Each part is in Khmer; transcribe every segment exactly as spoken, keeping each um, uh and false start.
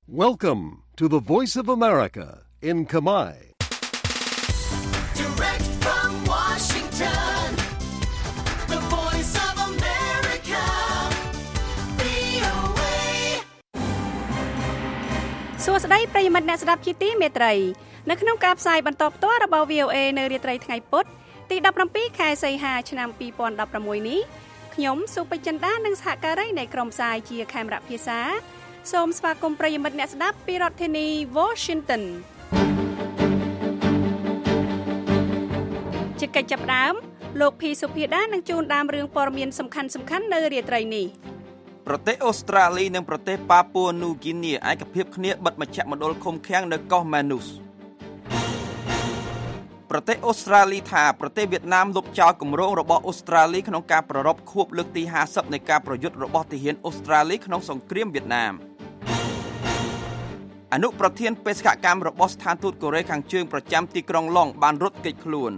Welcome to the Voice of America in Khmer. Direct from Washington, the Voice of America, វី អូ เอសួស្តីប្រិយមិត្តអ្នកស្ដាប់ជាទីមេត្រីនៅក្នុងការផ្សាយបន្តផ្ទាល់របស់ វី អូ เอ នៅរាត្រីថ្ងៃពុធទីដប់ប្រាំពីរខែសីហាឆ្នាំពីរពាន់ដប់ប្រាំមួយនេះខ្ញុំសុពេជ្រចិន្តានិងសហការីនៃក្រុមផ្សាយជាខេមរៈភាសាសូមស្វាគមន៍ប្រិយមិត្តអ្នកស្ដាប់ពីរដ្ឋធានី Washington ជាកិច្ចចាប់ផ្ដើមលោកភីសុភាដានឹងជូនដើមរឿងព័ត៌មានសំខាន់ៗនៅរាត្រីនេះប្រទេសអូស្ត្រាលីនិងប្រទេសប៉ាពួរនូហ្គីនីឯកភាពគ្នាបិទមជ្ឈមណ្ឌលឃុំឃាំងនៅកោះម៉ានូសប្រទេសអូស្ត្រាលីថាប្រទេសវៀតណាមលុបចោលគម្រោងរបស់អូស្ត្រាលីក្នុងការប្រារព្ធខួបលើកទីห้าสิบនៃការប្រយុទ្ធរបស់ទាហានអូស្ត្រាលីក្នុងសង្គ្រាមវៀតណាមអនុប្រធានបេសកកម្មរបស់ស្ថានទូតកូរ៉េខាងជើងប្រចាំទីក្រុងឡុងបានរត់គេចខ្លួន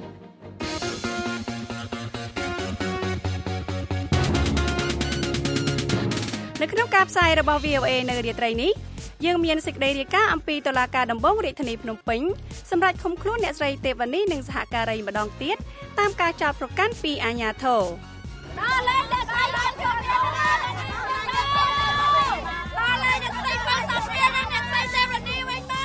នៅក្នុងការផ្សាយរបស់ វី អូ เอ នៅរាត្រីនេះយើងមានសេចក្តីរាយការណ៍អំពីតុលាការដំបងរាជធានីភ្នំពេញសម្រាប់ឃុំខ្លួនអ្នកស្រីទេវនីនិងសហការីម្ដងទៀតតាមការចោទប្រកាន់ពីអាជ្ញាធរដល់លេងអ្នកស្រីបានជាប់ខ្លួនដល់លេងអ្នកស្រីបានសាប់គ្នានិងអ្នកស្រីទេវនីវិញមក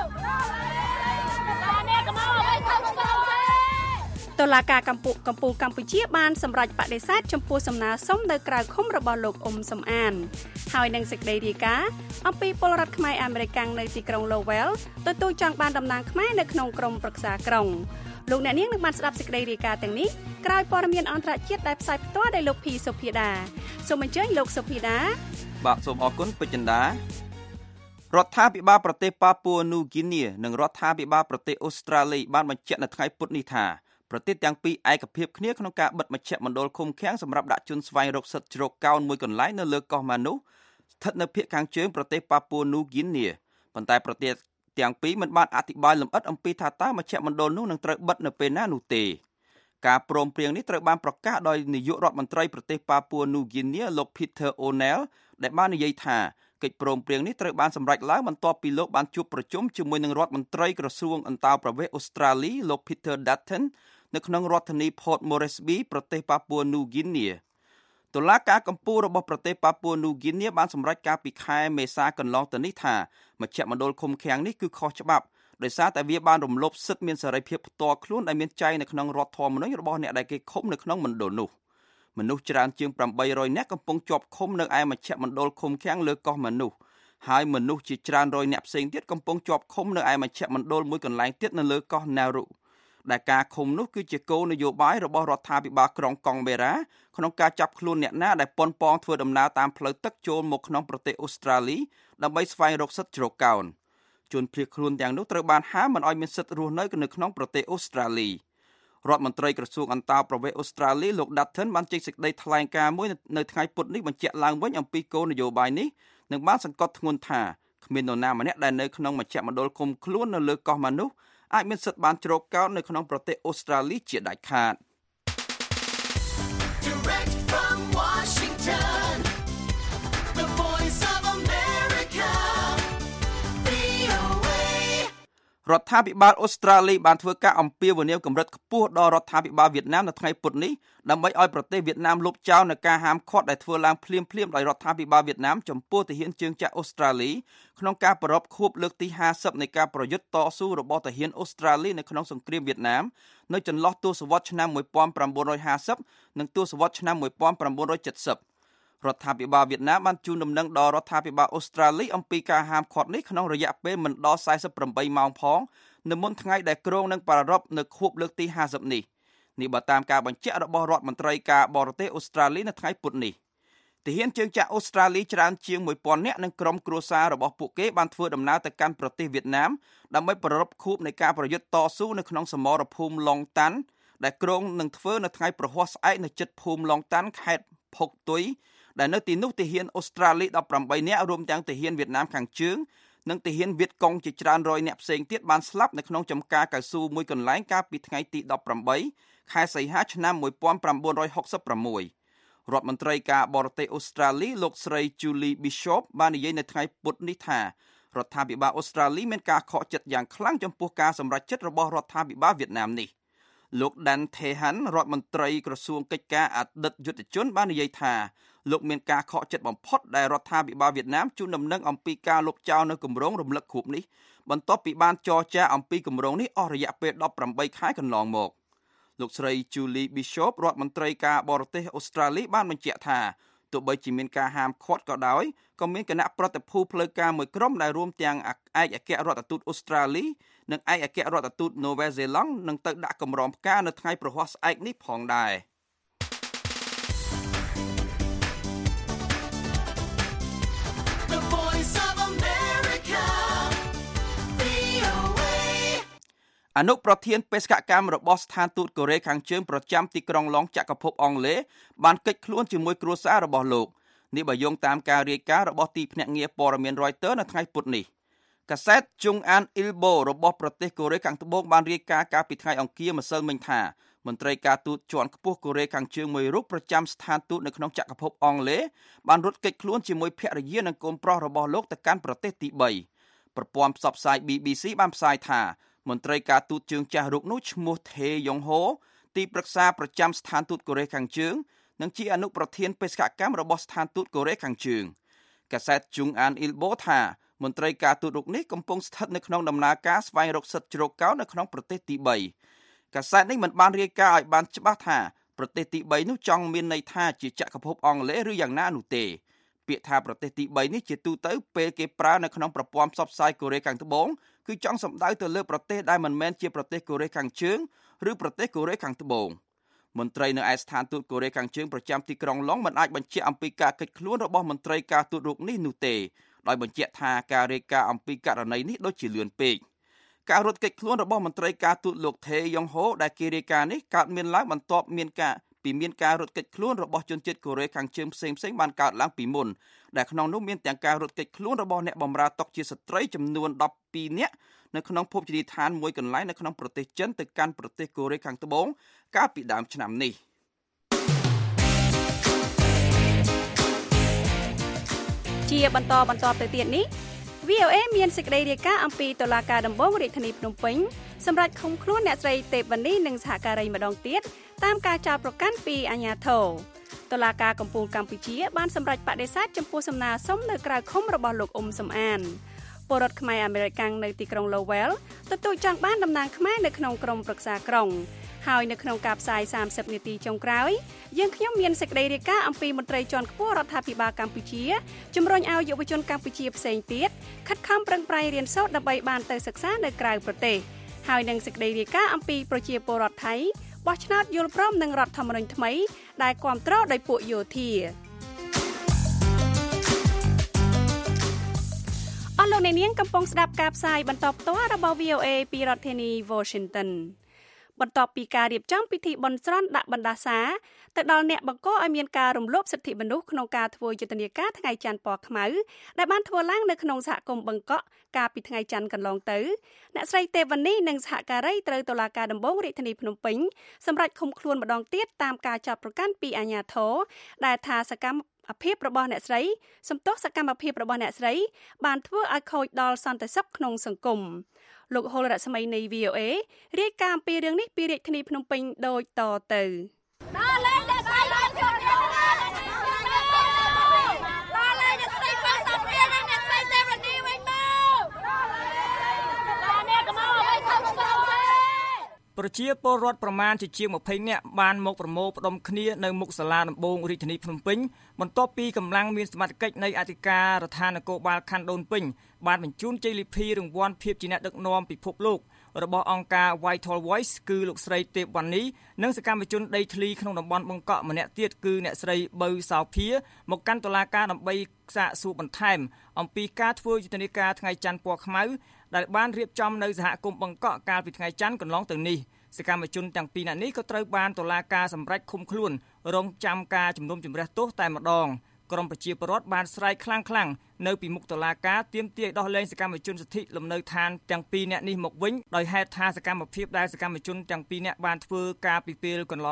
ដល់អ្នកកុំឲ្យឲ្យខុសឆ្គងទេតុលាការកម្ពុជាកម្ពុជាកម្ពុជាបានសម្រេចបដិសេធចំពោះសំណើសុំនៅក្រៅឃុំរបស់លោកអ៊ុំសំអានហើយនឹងសេចក្តីរាយការណ៍អំពីពលរដ្ឋខ្មែរអាមេរិកនៅទីក្រុង Lowell ទទួលចង់បានតំណែងខ្មែរនៅក្នុងក្រុមប្រឹក្សាក្រុងលោកអ្នកនាងនឹងបានស្ដាប់សេចក្តីរាយការណ៍ទាំងនេះក្រោយព័ត៌មានអន្តរជាតិដែលផ្សាយផ្ទាល់ដោយលោកភីសុភាដាសូមអញ្ជើញលោកសុភាដាបាទសូមអរគុណពេជ្រចិន្តារដ្ឋាភិបាលប្រទេសប៉ាពួរនូហ្គីនីនិងរដ្ឋាភិបាលប្រទេសអូស្ត្រាលីបានបញ្ជាក់នៅថ្ងៃពុធនេះថាប្រទេសទាំងពីរឯកភាពគ្នាក្នុងការបិទមជ្ឈមណ្ឌលឃុំឃាំងសម្រាប់ដាក់ជនស្វែងរកសិទ្ធិជ្រកកោនមួយកន្លែងនៅលើកោះម៉ានូសស្ថិតនៅភាគខាងជើងប្រទេសប៉ាពួរនូហ្គីនីប៉ុន្តែប្រទេសទាំងពីរមិនបានអធិប្បាយលម្អិតអំពីថាតើមជ្ឈមណ្ឌលនោះនឹងត្រូវបិទនៅពេលណានោះទេការព្រមព្រៀងនេះត្រូវបានប្រកាសដោយនាយករដ្ឋមន្ត្រីប្រទេសប៉ាពួរនូហ្គីនីលោក Peter O'Neill ដែលបាននិយាយថាកិច្ចព្រមព្រៀងនេះត្រូវបានសម្រេចឡើងបន្ទាប់ពីលោកបានជួបប្រជុំជាមួយនឹងរដ្ឋមន្ត្រីក្រសួងអន្តោប្រវេសន៍អូស្ត្រាលីលោក Peter Dutton នៅក្នុងរដ្ឋធានី Port Moresby ប្រទេសប៉ាពួរនូហ្គីនីតុលាការកំពូលរបស់ប្រទេសប៉ាពួរនូហ្គីនីបានសម្រេចការពីខែមេសាកន្លងទៅនេះថាមជ្ឈមណ្ឌលឃុំឃាំងនេះគឺខុសច្បាប់ដោយសារតែវាបានរំលោភសិទ្ធិមានសេរីភាពផ្ទាល់ខ្លួនដែលមានចែងនៅក្នុងរដ្ឋធម្មនុញ្ញរបស់អ្នកដែលគេឃុំនៅក្នុងមណ្ឌលនោះមនុស្សច្រើនជាងប្រាំបីរយនាក់កំពុងជាប់ឃុំនៅឯមជ្ឈមណ្ឌលឃុំឃាំងលើកោះម៉ានូសហើយមនុស្សជាច្រើនរយនាក់ផ្សេងទៀតកំពុងជាប់ឃុំនៅឯមជ្ឈមណ្ឌលមួយកន្លែងទៀតនៅលើកោះណារូដែលការឃុំនោះគឺជាគោលនយោបាយរបស់រដ្ឋាភិបាលក្រុងកុងបេរ៉ាក្នុងការចាប់ខ្លួនអ្នកណាដែលប៉ុនប៉ងធ្វើដំណើរតាមផ្លូវទឹកចូលមកក្នុងប្រទេសអូស្ត្រាលីដើម្បីស្វែងរកសិទ្ធិជ្រកកោនជនភៀសខ្លួនទាំងនោះត្រូវបានហាមមិនឲ្យមានសិទ្ធិរស់នៅនៅក្នុងប្រទេសអូស្ត្រាលីរដ្ឋមន្ត្រីក្រសួងអន្តោប្រវេសន៍អូស្ត្រាលីលោក Dutton បានចេញសេចក្តីថ្លែងការណ៍មួយនៅថ្ងៃពុធនេះបញ្ជាក់ឡើងវិញអំពីគោលនយោបាយនេះនិងបានសង្កត់ធ្ងន់ថាគ្មាននរណាម្នាក់ដែលនៅក្នុងមជ្ឈមណ្ឌលឃុំខ្លួននៅលើកោះម៉ានូសអាចមានសិទ្ធិបានជ្រកកោននៅក្នុងប្រទេសអូស្ត្រាលីជាដាច់ខាត Direct from Washington, the Voice of America, វី អូ เอរដ្ឋាភិបាលអូស្ត្រាលីបានធ្វើការអំពាវនាវកម្រិតខ្ពស់ដល់រដ្ឋាភិបាលវៀតណាមនៅថ្ងៃពុធនេះដើម្បីឲ្យប្រទេសវៀតណាមលុបចោលនូវការហាមឃាត់ដែលធ្វើឡើងភ្លាមៗដោយរដ្ឋាភិបាលវៀតណាមចំពោះទាហានជើងចាក់អូស្ត្រាលីក្នុងការប្រារព្ធខួបលើកទីห้าสิบនៃការប្រយុទ្ធតស៊ូរបស់ទាហានអូស្ត្រាលីនៅក្នុងសង្គ្រាមវៀតណាមនៅចន្លោះទសវត្សរ៍ឆ្នាំnineteen fiftyនិងទសវត្សរ៍ឆ្នាំnineteen seventyរដ្ឋាភិបាលវៀតណាមបានជូនដំណឹងដល់រដ្ឋាភិបាលអូស្ត្រាលីអំពីការហាមឃាត់នេះក្នុងរយៈពេលមិនដល់forty-eightម៉ោងផងនៅមុនថ្ងៃដែលគ្រោងនឹងប្រារព្ធនៅខួបលើកទីห้าสิบនេះនេះបើតាមការបញ្ជាក់របស់រដ្ឋមន្ត្រីការបរទេសអូស្ត្រាលីនៅថ្ងៃពុធនេះទាហានជើងចាក់អូស្ត្រាលីច្រើនជាងone thousandនាក់និងក្រុមគ្រួសាររបស់ពួកគេបានធ្វើដំណើរទៅកាន់ប្រទេសវៀតណាមដើម្បីប្រារព្ធខួបនៃការប្រយុទ្ធតស៊ូនៅក្នុងសមរភូមិឡុងតាន់ដែលគ្រោងនឹងធ្វើនៅថ្ងៃប្រហ័សស្អែកនៅជិតភូមិឡុងតាន់ខេត្តផុកទុយដែលនៅទីនោះទាហានអូស្ត្រាលីeighteenនាក់រួមទាំងទាហានវៀតណាមខាងជើងនិងទាហានវៀតកុងជាច្រើនរយនាក់ផ្សេងទៀតបានស្លាប់នៅក្នុងចំការកៅស៊ូមួយកន្លែងកាលពីថ្ងៃទីeighteenខែសីហាឆ្នាំnineteen sixty-sixរដ្ឋមន្ត្រីការបរទេសអូស្ត្រាលីលោកស្រី Julie Bishop បាននិយាយនៅថ្ងៃពុធនេះថារដ្ឋាភិបាលអូស្ត្រាលីមានការខកចិត្តយ៉ាងខ្លាំងចំពោះការសម្រេចចិត្តរបស់រដ្ឋាភិបាលវៀតណាមនេះលោក Dan Thehan រដ្ឋមន្ត្រីក្រសួងកិច្ចការអតីតយុទ្ធជនបាននិយាយថាលោកមានការខកចិត្តបំផុតដែលរដ្ឋាភិបាលវៀតណាមជូនដំណឹងអំពីការលុបចោលនៅគម្រោងរំលឹកខួបនេះបន្ទាប់ពីបានចរចាអំពីគម្រោងនេះអស់រយៈពេលដប់ប្រាំបីខែកន្លងមកលោកស្រី Julie Bishop រដ្ឋមន្ត្រីការបរទេសអូស្ត្រាលីបានបញ្ជាក់ថាទោះបីជាមានការហាមឃាត់ក៏ដោយក៏មានគណៈប្រតិភូផ្លូវការមួយក្រុមដែលរួមទាំងឯកអគ្គរដ្ឋទូតអូស្ត្រាលីនិងឯកអគ្គរដ្ឋទូតនូវែលសេឡង់នឹងទៅដាក់កម្រងផ្កានៅថ្ងៃប្រហ័សស្អែកនេះផងដែរ The Voice of America វី អូ เอអនុប្រធានបេសកកម្មរបស់ស្ថានទូតកូរ៉េខាងជើងប្រចាំទីក្រុងឡុងចក្រភពអង់គ្លេសបានកិច្ចខ្លួនជាមួយគ្រួសាររបស់លោកនេះបើយោងតាមការរាយការណ៍របស់ទីភ្នាក់ងារព័ត៌មាន Reuters នៅថ្ងៃពុធនេះកាសែត Chung'an Ilbo របស់ប្រទេសកូរ៉េខាងត្បូងបានរាយការណ៍កាលពីថ្ងៃអង្គារម្សិលមិញថាមន្ត្រីការទូតជាន់ខ្ពស់កូរ៉េខាងជើងមួយរូបប្រចាំស្ថានទូតនៅក្នុងចក្រភពអង់គ្លេសបានរត់គេចខ្លួនជាមួយភរិយានិងកូនប្រុសរបស់លោកទៅកាន់ប្រទេសទីបីប្រព័ន្ធផ្សព្វផ្សាយ ប៊ី ប៊ី ស៊ី បានផ្សាយថាមន្ត្រីការទូតជើងចាស់រូបនោះឈ្មោះ ថេ យ៉ុងហូ ទីប្រឹក្សាប្រចាំស្ថានទូតកូរ៉េខាងជើងនិងជាអនុប្រធានបេសកកម្មរបស់ស្ថានទូតកូរ៉េខាងជើងកាសែត Chung'an Ilbo ថាមន្ត្រីការទូតរូបនេះកំពុងស្ថិតនៅក្នុងដំណើរការស្វែងរកសិទ្ធិជ្រកកោននៅក្នុងប្រទេសទីបីកាសែតនេះមិនបានរាយការណ៍ឲ្យបានច្បាស់ថាប្រទេសទីបីនោះចង់មានន័យថាជាចក្រភពអង់គ្លេសឬយ៉ាងណានោះទេពាក្យថាប្រទេសទីបីនេះជាទូទៅពេលគេប្រើនៅក្នុងប្រព័ន្ធផ្សព្វផ្សាយកូរ៉េខាងត្បូងគឺចង់សំដៅទៅលើប្រទេសដែលមិនមែនជាប្រទេសកូរ៉េខាងជើងឬប្រទេសកូរ៉េខាងត្បូងមន្ត្រីនៅឯស្ថានទូតកូរ៉េខាងជើងប្រចាំទីក្រុងឡុងមិនអាចបញ្ជាក់អំពីការកិច្ចខ្លួនរបស់មន្ត្រីការទូតរូបនេះនោះទេដោយបញ្ជាក់ថាការរាយការណ៍អំពីករណីនេះដូចជាលឿនពេកការរត់គេចខ្លួនរបស់មន្ត្រីការទូតលោក ថេ យ៉ុងហូ ដែលគេរាយការណ៍នេះកើតមានឡើងបន្ទាប់មានការពីមានការរត់គេចខ្លួនរបស់ជនជាតិកូរ៉េខាងជើងផ្សេងៗបានកើតឡើងពីមុនដែលក្នុងនោះមានទាំងការរត់គេចខ្លួនរបស់អ្នកបម្រើតុកជាស្ត្រីចំនួនដប់ពីរនាក់នៅក្នុងភោជនីយដ្ឋានមួយកន្លែងនៅក្នុងប្រទេសចិនទៅកាន់ប្រទេសកូរ៉េខាងត្បូងកាលពីដើមឆ្នាំនេះជាបន្តបន្តទៅទៀតនេះ វី អូ เอ មានសេចក្តីរាយការណ៍អំពីតុលាការដំបងរាជធានីភ្នំពេញសម្រាប់ឃុំខ្លួនអ្នកស្រីទេពវណ្ណីនិងសហការីម្ដងទៀតតាមការចោទប្រកាន់ពីអាជ្ញាធរតុលាការកំពូលកម្ពុជាបានសម្រេចបដិសេធចំពោះសំណើសុំនៅក្រៅឃុំរបស់លោកអ៊ុំសំអានពលរដ្ឋខ្មែរអាមេរិកាំងនៅទីក្រុង Lowell ទទូចចង់បានតំណាងខ្មែរនៅក្នុងក្រុមប្រឹក្សាក្រុងហើយនៅក្នុងការផ្សាយសាមសិបនាទីចុងក្រោយយើងខ្ញុំមានសេចក្តីរាយការណ៍អំពីមន្ត្រីជាន់ខ្ពស់រដ្ឋាភិបាលកម្ពុជាជំរុញឲ្យយុវជនកម្ពុជាផ្សេងទៀតខិតខំប្រឹងប្រែងរៀនសូត្រដើម្បីបានទៅសិក្សានៅក្រៅប្រទេសហើយនឹងសេចក្តីរាយការណ៍អំពីប្រជាពលរដ្ឋថៃបោះឆ្នោតយល់ព្រមនឹងរដ្ឋធម្មនុញ្ញថ្មីដែលគាំទ្រដោយពួកយោធាអស់លោកអ្នកនាងកំពុងស្ដាប់ការផ្សាយបន្តផ្ទាល់របស់ វី អូ เอ ពីរដ្ឋធានី Washingtonបន្ទាប់ពីការរៀបចំពិធីបុណ្យស្រន់ដាក់បណ្ដាសាទៅដល់អ្នកបង្កឲ្យមានការរំលោភសិទ្ធិមនុស្សក្នុងការធ្វើយុទ្ធនាការថ្ងៃច័ន្ទពណ៌ខ្មៅដែលបានធ្វើឡើងនៅក្នុងសហគមន៍បឹងកក់កាលពីថ្ងៃច័ន្ទកន្លងទៅអ្នកស្រីទេពវណ្ណីនិងសហការីត្រូវតុលាការដំបងរាជធានីភ្នំពេញសម្រេចឃុំខ្លួនម្ដងទៀតតាមការចាប់ប្រកាន់ពីអាជ្ញាធរដែលថាសកម្មអភិបរបស់អ្នកស្រីសំទោសសកម្មភាពរបស់អ្នកស្រីបានធ្វើឲ្យខូចដល់សន្តិសុខក្នុងសង្គមលោកហុលរស្មីនៃ វី អូ เอ រាយការណ៍ពីរឿងនេះពីរាជធានីភ្នំពេញដូចតទៅដល់លេងអ្នកស្រីបានជួបគ្នាដល់លេងអ្នកស្រីបានសាប់គ្នានិងអ្នកស្រីទេវនីវិញមកដល់អ្នកកុំឲ្យខំស្គមទេប្រជាពលរដ្ឋប្រមាណជាជាងម្ភៃនាក់បានមកប្រមូលផ្ដុំគ្នានៅមុខសាលាដំបងរាជធានីភ្នំពេញបន្ទាប់ពីកម្លាំងមានសមត្ថកិច្ចនៃអធិការរដ្ឋាភិបាលនគរបាលខណ្ឌដូនពេញបានបញ្ជូនជ័យលាភីរង្វាន់ភាពជាអ្នកដឹកនាំពិភពលោករបស់អង្គការ Vital Voice គឺលោកស្រីទេពវណ្ណីនិងសកម្មជនដីធ្លីក្នុងតំបន់បឹងកក់ម្នាក់ទៀតគឺអ្នកស្រីប៊ៅសោភាមកកាន់តុលាការដើម្បីសាកសួរបន្ថែមអំពីការធ្វើយុទ្ធនាការថ្ងៃច័ន្ទពណ៌ខ្មៅដែលបានរៀបចំនៅសហគមន៍បឹងកក់កាលពីថ្ងៃច័ន្ទកន្លងទៅនេះសកម្មជនទាំងពីរនាក់នេះក៏ត្រូវបានតុលាការសម្រេចឃុំខ្លួនរងចាំការជំនុំជម្រះទោសតែម្ដងក្រុមប្រជាពលរដ្ឋបានស្រែកខ្លាំងៗនៅពីមុខតុលាការទាមទារឲ្យដោះលែងសកម្មជនសិទ្ធិលំនៅឋានទាំងពីរនាក់នេះមកវិញដោយហេតុថាសកម្មភាពដែលសកម្មជនទាំងពីរនាក់បានធ្វើការពីពេលកន្លងមក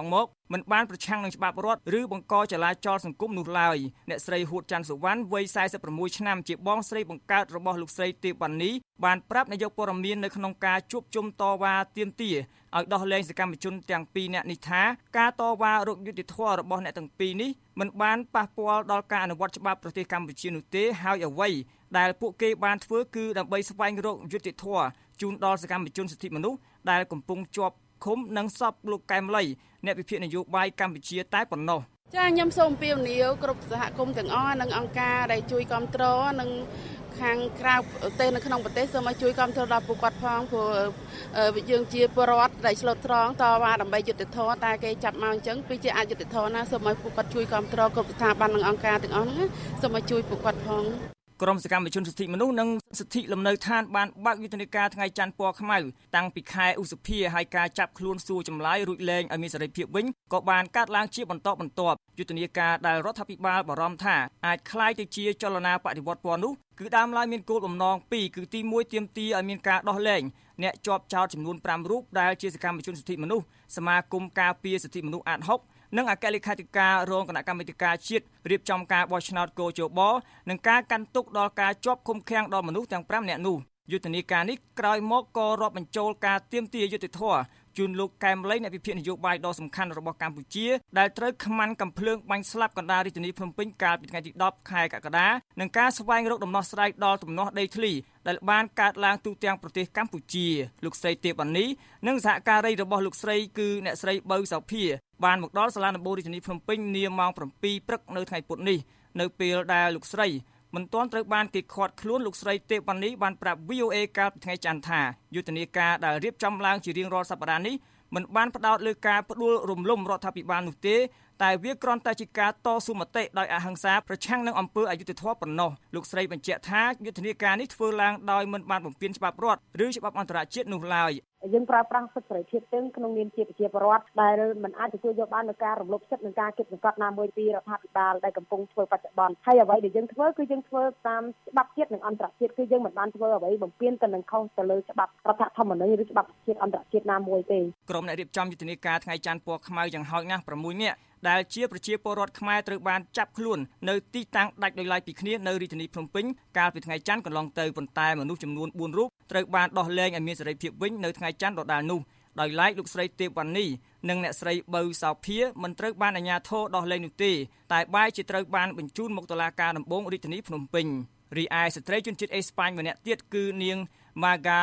មិនបានប្រឆាំងនឹងច្បាប់រដ្ឋឬបង្កចលាចលសង្គមនោះឡើយអ្នកស្រីហួតច័ន្ទសុវណ្ណវ័យសែសិបប្រាំមួយឆ្នាំជាបងស្រីបង្កើតរបស់លោកស្រីទេពវណ្ណីបានប្រាប់នាយកព័ត៌មាននៅក្នុងការជួបជុំតវ៉ាទាមទារឲ្យដោះលែងសកម្មជនទាំងពីរនាក់នេះថាការតវ៉ារកយុត្តិធម៌របស់អ្នកទាំងពីរនេះមិនបានប៉ះពាល់ដល់ការអនុវត្តច្បាប់ប្រទេសកម្ពុជានោះទេហើយអ្វីដែលពួកគេបានធ្វើគឺដើម្បីស្វែងរកយុត្តិធម៌ជូនដល់សកម្មជនសិទ្ធិមនុស្សដែលកំពុងជាប់ឃុំនិងសពលោកកែមលីអ្នកវិភាគនយោបាយកម្ពុជាតែប៉ុណ្ណោះចាខ្ញុំសូមអំពាវនាវគ្រប់សហគមន៍ទាំងអស់និងអង្គការដែលជួយគាំទ្រនិងខាងក្រៅប្រទេសនៅក្នុងប្រទេសសូមឲ្យជួយគាំទ្រដល់ពួកគាត់ផងព្រោះយើងជាពលរដ្ឋដែលឆ្លូតត្រង់តវ៉ាដើម្បីយុត្តិធម៌តែគេចាប់មកអញ្ចឹងពីជាអយុត្តិធម៌ណាសូមឲ្យពួកគាត់ជួយគាំទ្រគ្រប់ស្ថាប័ននិងអង្គការទាំងអស់ហ្នឹងសូមឲ្យជួយពួកគាត់ផងក្រមសកម្មជនសិទ្ធិមនុស្សនិងសិទ្ធិលំនៅឋានបានបើកយុទ្ធនាការថ្ងៃច័ន្ទពណ៌ខ្មៅតាំងពីខែឧសភាហើយការចាប់ខ្លួនសួរចម្លើយរួចលែងឲ្យមានសេរីភាពវិញក៏បានកាត់ឡើងជាបន្តបន្ទាប់យុទ្ធនាការដែលរដ្ឋាភិបាលបារម្ភថាអាចคล้ายទៅជាចលនាបដិវត្តពណ៌នោះគឺដើមឡើយមានគោលបំណងពីរគឺទីមួយទាមទារឲ្យមានការដោះលែងអ្នកជាប់ចោទចំនួនប្រាំរូបដែលជាសកម្មជនសិទ្ធិមនុស្សសមាគមការពារសិទ្ធិមនុស្សអាតហុកនិងអគ្គលេខាធិការរងគណៈកម្មាធិការជាតិរៀបចំការបោះឆ្នោតកោជបនិងការកាន់ទុកដល់ការជាប់ឃុំឃាំងដល់មនុស្សទាំងប្រាំនាក់នោះយុទ្ធនាការនេះក្រោយមកក៏រាប់បញ្ចូលការទាមទារយុត្តិធម៌ជូនលោកកែមលីអ្នកវិភាគនយោបាយដ៏សំខាន់របស់កម្ពុជាដែលត្រូវខ្មាន់កំភ្លើងបាញ់ស្លាប់កណ្ដាលរាជធានីភ្នំពេញកាលពីថ្ងៃទីដប់ខែកក្កដានិងការស្វែងរកដំណោះស្រាយដល់ទំនាស់ដីធ្លីដែលបានកើតឡើងទូទាំងប្រទេសកម្ពុជាលោកស្រីទេពវណ្ណីនិងសហការីរបស់លោកស្រីគឺអ្នកស្រីប៊ៅសោភាបានមកដល់សាលាដំបូងរាជធានីភ្នំពេញនាម៉ោងប្រាំពីរព្រឹកនៅថ្ងៃពុធនេះនៅពេលដែលលោកស្រីមិនទាន់ត្រូវបានគេឃាត់ខ្លួនលោកស្រីទេពវណ្ណីបានប្រាប់ វី អូ អេ កាលពីថ្ងៃច័ន្ទថាយុទ្ធនាការដែលរៀបចំឡើងជារៀងរាល់សប្តាហ៍នេះមិនបានផ្ដោតលើការផ្ដួលរំលំរដ្ឋាភិបាលនោះទេតែវាគ្រាន់តែជាការតស៊ូមតិដោយអហិង្សាប្រឆាំងនឹងអំពើអយុត្តិធម៌ប៉ុណ្ណោះលោកស្រីបញ្ជាក់ថាយុទ្ធនាការនេះធ្វើឡើងដោយមិនបានបំពានច្បាប់រដ្ឋឬច្បាប់អន្តរជាតិនោះឡើយយើងប្រើប្រាស់សិទ្ធិសេរីភាពទាំងក្នុងនាមជាប្រជាពលរដ្ឋដែលមិនអាចទទួលយកបាននូវការរំលោភសិទ្ធិនិងការគិតសង្កត់ណាមួយពីរដ្ឋាភិបាលដែលកំពុងធ្វើបច្ចុប្បន្នហើយអ្វីដែលយើងធ្វើគឺយើងធ្វើតាមច្បាប់ជាតិនិងអន្តរជាតិគឺយើងមិនបានធ្វើអ្វីបំពានទៅនឹងខុសទៅលើច្បាប់រដ្ឋធម្មនុញ្ញឬច្បាប់ជាតិអន្តរជាតិណាមួយទេក្រុមអ្នករៀបចំយុទ្ធនាការថ្ងៃច័ន្ទពណ៌ខ្មៅយ៉ាងហោចណាស់ប្រាំមួយនាក់ដែលជាប្រជាពលរដ្ឋខ្មែរត្រូវបានចាប់ខ្លួននៅទីតាំងដាច់ដោយឡែកពីគ្នានៅរាជធានីភ្នំពេញកាលពីថ្ងៃច័ន្ទកន្លងទៅប៉ុន្តែមនុស្សចំនួនបួនរូបត្រូវបានដោះលែងឲ្យមានសេរីភាពវិញនៅថ្ងៃច័ន្ទដដែលនោះដោយឡែកលោកស្រីទេពវណ្ណីនិងអ្នកស្រីប៊ៅសោភាមិនត្រូវបានអាជ្ញាធរដោះលែងនោះទេតែបែរជាត្រូវបានបញ្ជូនមកតុលាការដំបងរាជធានីភ្នំពេញរីឯស្ត្រីជនជាតិអេស្ប៉ាញម្នាក់ទៀតគឺនាង Maga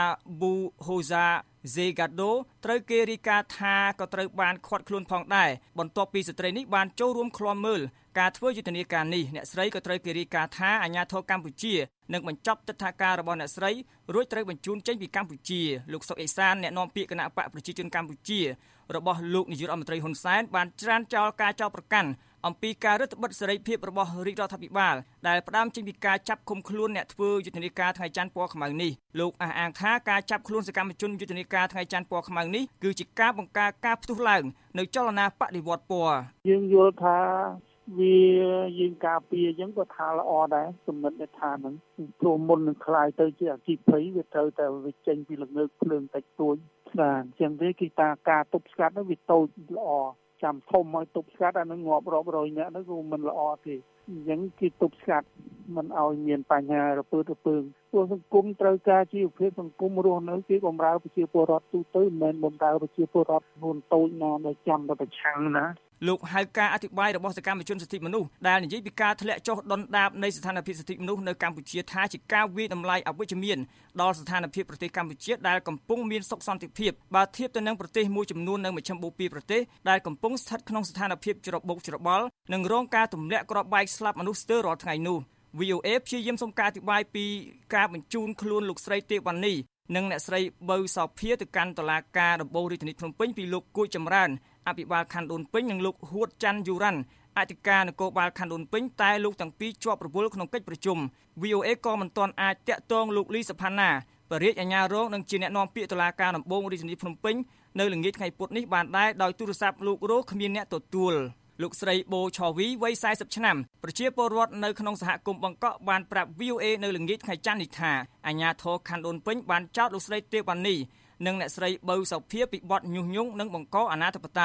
Buhoza Zegado ត្រូវគេរាយការណ៍ថាក៏ត្រូវបានឃាត់ខ្លួនផងដែរបន្ទាប់ពីស្ត្រីនេះបានចូលរួមឃ្លាំមើលការធ្វើយុទ្ធនាការនេះអ្នកស្រីក៏ត្រូវគេរាយការណ៍ថាអាជ្ញាធរកម្ពុជានឹងបញ្ចប់ទិដ្ឋាការរបស់អ្នកស្រីរួចត្រូវបញ្ជូនចេញពីកម្ពុជាលោកសុកអេសានអ្នកនាំពាក្យគណៈបកប្រជាជនកម្ពុជារបស់លោកនាយករដ្ឋមន្ត្រីហ៊ុនសែនបានច្រានចោលការចោទប្រកាន់អំពីការរឹតបន្តឹងសេរីភាពរបស់រាជរដ្ឋាភិបាលដែលផ្ដើមចេញពីការចាប់ឃុំខ្លួនអ្នកធ្វើយុទ្ធនាការថ្ងៃច័ន្ទពណ៌ខ្មៅនេះលោកអះអាងថាការចាប់ខ្លួនសកម្មជនយុទ្ធនាការថ្ងៃច័ន្ទពណ៌ខ្មៅនេះគឺជាការបង្ការការផ្ទុះឡើងនៅចលនាបដិវត្តពណ៌យើងយល់ថាវាយើងការពារអញ្ចឹងក៏ថាល្អដែរចំណុចដែលថាហ្នឹងព្រោះមុននឹងคลายទៅជាអគិភ័យវាត្រូវតែវាចេញពីល្ងើកភ្លើងតិចតួចបាទអញ្ចឹងទេគឺថាការទប់ស្កាត់ហ្នឹងវាតូចល្អចាំធំឲ្យទប់ស្កាត់អានឹងងាប់រាប់រយនាក់ហ្នឹងក៏មិនល្អទេអញ្ចឹងគឺទប់ស្កាត់មិនឲ្យមានបញ្ហារពើទៅពើព្រោះសង្គមត្រូវការជីវភាពសង្គមរស់នៅគឺបម្រើប្រជាពលរដ្ឋទូទៅមិនមែនបម្រើប្រជាពលរដ្ឋខ្លួនតូចណាដែលចាំតែប្រឆាំងណាលោកហៅការអធិប្បាយរបស់សកម្មជនសិទ្ធិមនុស្សដែលនិយាយពីការធ្លាក់ចុះដុនដាបនៃស្ថានភាពសិទ្ធិមនុស្សនៅកម្ពុជាថាជាការវាយតម្លៃអវិជ្ជមានដល់ស្ថានភាពប្រទេសកម្ពុជាដែលកំពុងមានសុខសន្តិភាពបើធៀបទៅនឹងប្រទេសមួយចំនួននៅមជ្ឈមបូព៌ាប្រទេសដែលកំពុងស្ថិតក្នុងស្ថានភាពច្របូកច្របល់និងរងការទម្លាក់គ្រាប់បែកស្លាប់មនុស្សស្ទើររាល់ថ្ងៃនោះ វី អូ អេ ព្យាយាមសុំការអធិប្បាយពីការបញ្ជូនខ្លួនលោកស្រីទេពវណ្ណីនិងអ្នកស្រីប៊ៅសោភាទៅកាន់តុលាការដំបូងរាជធានីភ្នំពេញពីលោកគួចចម្រើនអភិបាលខណ្ឌដូនពេញនិងលោកហួតច័ន្ទយូរ៉ាន់អធិការនគរបាលខណ្ឌដូនពេញតែលោកទាំងពីរជាប់រវល់ក្នុងកិច្ចប្រជុំ វី អូ អេ ក៏មិនទាន់អាចតាក់ទងលោកលីសុផាណាបរិយាអាជ្ញារងនិងជាអ្នកនាំពាក្យតុលាការដំបូងរាជធានីភ្នំពេញនៅល្ងាចថ្ងៃពុធនេះបានដែរដោយទូរស័ព្ទលោករស់គ្មានអ្នកទទួលលោកស្រីបូឆវីវ័យសែសិបឆ្នាំប្រជាពលរដ្ឋនៅក្នុងសហគមន៍បង្កក់បានប្រាប់ វី អូ អេ នៅល្ងាចថ្ងៃច័ន្ទនេះថាអាជ្ញាធរខណ្ឌដូនពេញបានចោទលោកស្រីទេពវណ្ណីនិងអ្នកស្រីប៊ៅសោភាពីបទញុះញង់និងបង្កអនាធិបតេយ្យ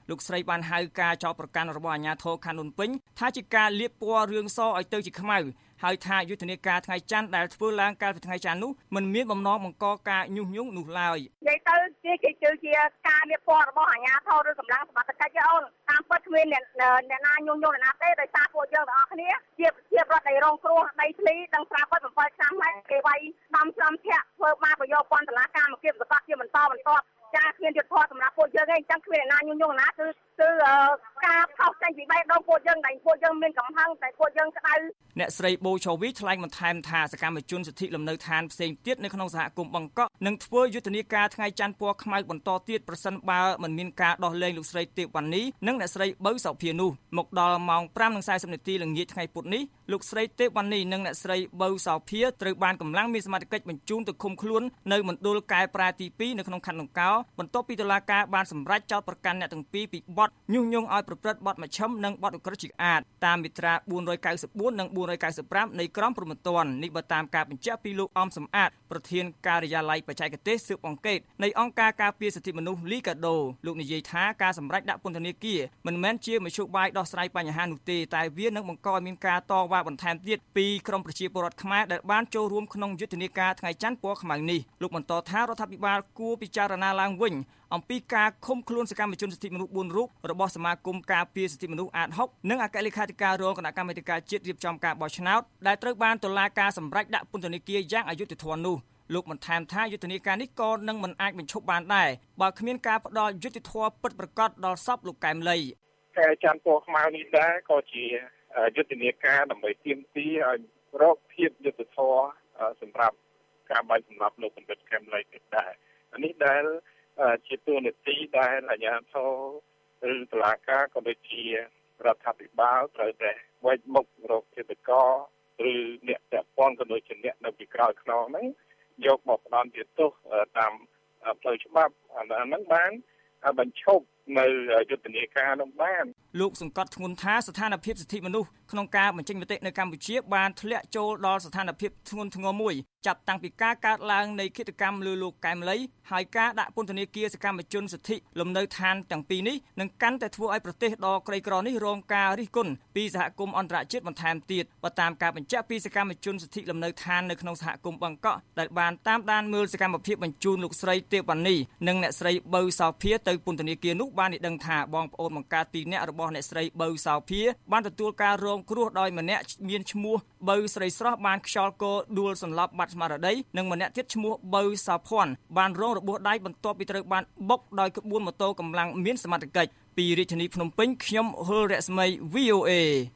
លោកស្រីបានហៅការចោទប្រកាន់របស់អាជ្ញាធរខណ្ឌដូនពេញថាជាការលាបពណ៌រឿងសឲ្យទៅជាខ្មៅហើយថាយុទ្ធនាការថ្ងៃច័ន្ទដែលធ្វើឡើងកាលពីថ្ងៃច័ន្ទនោះមិនមានបំណងបង្កការញុះញង់នោះឡើយនិយាយទៅជាគឺជាការលាបពណ៌របស់អាជ្ញាធរឬកម្លាំងសមត្ថកិច្ចទេអូនតាមពិតគ្មានអ្នកណាញុះញង់អ្នកណាទេដោយសារពួកយើងទាំងអស់គ្នាជាជារដ្ឋនៃរងគ្រោះដីធ្លីដឹងស្រាប់ទៅbảyឆ្នាំហើយគេវាយដំសំធាក់ធ្វើមកប្រយោគពន្ធតុលាការមកគៀបសកត់ជាបន្តបន្ទាប់ចាគ្មានយុទ្ធធម៌សម្រាប់ពួកយើងទេអញ្ចឹងគ្មានអ្នកណាញុះញង់ណាគឺគឺការខុសចេញពីបេះដូងពួកយើងតែពួកយើងមានកំហឹងតែពួកយើងក្តៅអ្នកស្រីបូឆូវីថ្លែងបន្ថែមថាសកម្មជនសិទ្ធិលំនៅឋានផ្សេងទៀតនៅក្នុងសហគមន៍បង្កក់នឹងធ្វើយុទ្ធនាការថ្ងៃច័ន្ទពណ៌ខ្មៅបន្តទៀតប្រសិនបើមិនមានការដោះលែងលោកស្រីទេពវណ្ណីនិងអ្នកស្រីប៊ៅសោភានោះមកដល់ម៉ោង5:៤០នាទីល្ងាចថ្ងៃពុធនេះលោកស្រីទេពវណ្ណីនិងអ្នកស្រីប៊ៅសោភាត្រូវបានកម្លាំងមានសមត្ថកិច្ចបញ្ជូនទៅឃុំខ្លួននៅមណ្ឌលកែប្រែទីពីរនៅក្នុងខណ្ឌដង្កោបន្ទាប់ពីតុលាការបានសម្រេចចោទប្រកាន់អ្នកទាំងពីរពីបទញុះញង់ឲ្យប្រព្រឹត្តបទមជ្ឈិមនិងបទឧក្រិដ្ឋជាអាតតាមមាត្រាបួនរយកៅសិបបួននិងបួនរយកៅសិបប្រាំនៃក្រមព្រហ្មទណ្ឌនេះបើតាមការបញ្ជាក់ពីលោកអំសំអាតប្រធានការិយាល័យបច្ចេកទេសស៊ើបអង្កេតនៃអង្គការការពារសិទ្ធិមនុស្សលីកាដូលោកនិយាយថាការសម្រេចដាក់ពន្ធនាគារមិនមែនជាមធ្យោបាយដោះស្រាយបញ្ហានោះទេតែវានឹងបង្កឲ្យមានការតវ៉ាបន្ថែមទៀតពីក្រមប្រជាពលរដ្ឋខ្មែរដែលបានចូលរួមក្នុងយុទ្ធនាការថ្ងៃច័ន្ទពណ៌ខ្មៅនេះលោកបន្តថារដ្ឋាភិបាលគួរពិចារណាឡើងវិញអំពីការឃុំខ្លួនសកម្មជនសិទ្ធិមនុស្សបួនរូបរបស់សមាគមការពារសិទ្ធិមនុស្សអាតហុកនិងអគ្គលេខាធិការរងគណៈកម្មាធិការជាតិរៀបចំការបោះឆ្នោតដែលត្រូវបានតុលាការសម្រេចដាក់ពន្ធនាគារយ៉ាងអយុត្តិធម៌នោះលោកបន្ថែមថាយុទ្ធនាការនេះក៏នឹងមិនអាចបញ្ឈប់បានដែរបើគ្មានការផ្ដល់យុត្តិធម៌ពិតប្រាកដដល់សពលោកកែមលីការច័ន្ទពណ៌ខ្មៅនេះដែរក៏ជាយុទ្ធនាការដើម្បីទាមទារឲ្យរកភាពយុត្តិធម៌សម្រាប់ការបាញ់សម្លាប់លោកបណ្ឌិតកែមលីទៀតដែរនេះដែលជាតួនាទីដែលអាជ្ញាធរឬតុលាការក៏ដូចជារដ្ឋាភិបាលត្រូវតែវេចមុខរកជាតកឬអ្នកពាក់ព័ន្ធក៏ដូចជាអ្នកនៅពីក្រោយខ្នងហ្នឹងយកមកផ្ដន់ជាទោសតាមផ្លូវច្បាប់អាហ្នឹងបានបញ្ឈប់នៅយុទ្ធនាការនោះបានលោកសង្កត់ធ្ងន់ថាស្ថានភាពសិទ្ធិមនុស្សក្នុងការបញ្ចេញមតិនៅកម្ពុជាបានធ្លាក់ចូលដល់ស្ថានភាពធ្ងន់ធ្ងរមួយចាប់តាំងពីការកើតឡើងនៃឃាតកម្មលើលោកកែមលីហើយការដាក់ពន្ធនាគារសកម្មជនសិទ្ធិលំនៅឋានទាំងពីរនេះនឹងកាន់តែធ្វើឲ្យប្រទេសដ៏ក្រីក្រនេះរងការរិះគន់ពីសហគមន៍អន្តរជាតិបន្ថែមទៀតបើតាមការបញ្ជាក់ពីសកម្មជនសិទ្ធិលំនៅឋាននៅក្នុងសហគមន៍បង្កក់ដែលបានតាមដានមើលសកម្មភាពបញ្ជូនលោកស្រីទេពវណ្ណីនិងអ្នកស្រីប៊ៅសោភាទៅពន្ធនាគារនោះបានឲ្យដឹងថាបងប្អូនបង្កើតពីរនាក់របស់អ្នកស្រីប៊ៅសោភាបានទទួលការរងគ្រោះដោយម្នាក់មានឈ្មោះប៊ៅស្រីស្រស់បានខ្យល់កដួលសន្លប់បាត់ស្មារតីនិងម្នាក់ទៀតឈ្មោះប៊ៅសោភ័ណ្ឌបានរងរបួសដៃបន្ទាប់ពីត្រូវបានបុកដោយក្បួនម៉ូតូកម្លាំងមានសមត្ថកិច្ចពីរាជធានីភ្នំពេញខ្ញុំហុលរស្មី វី អូ เอ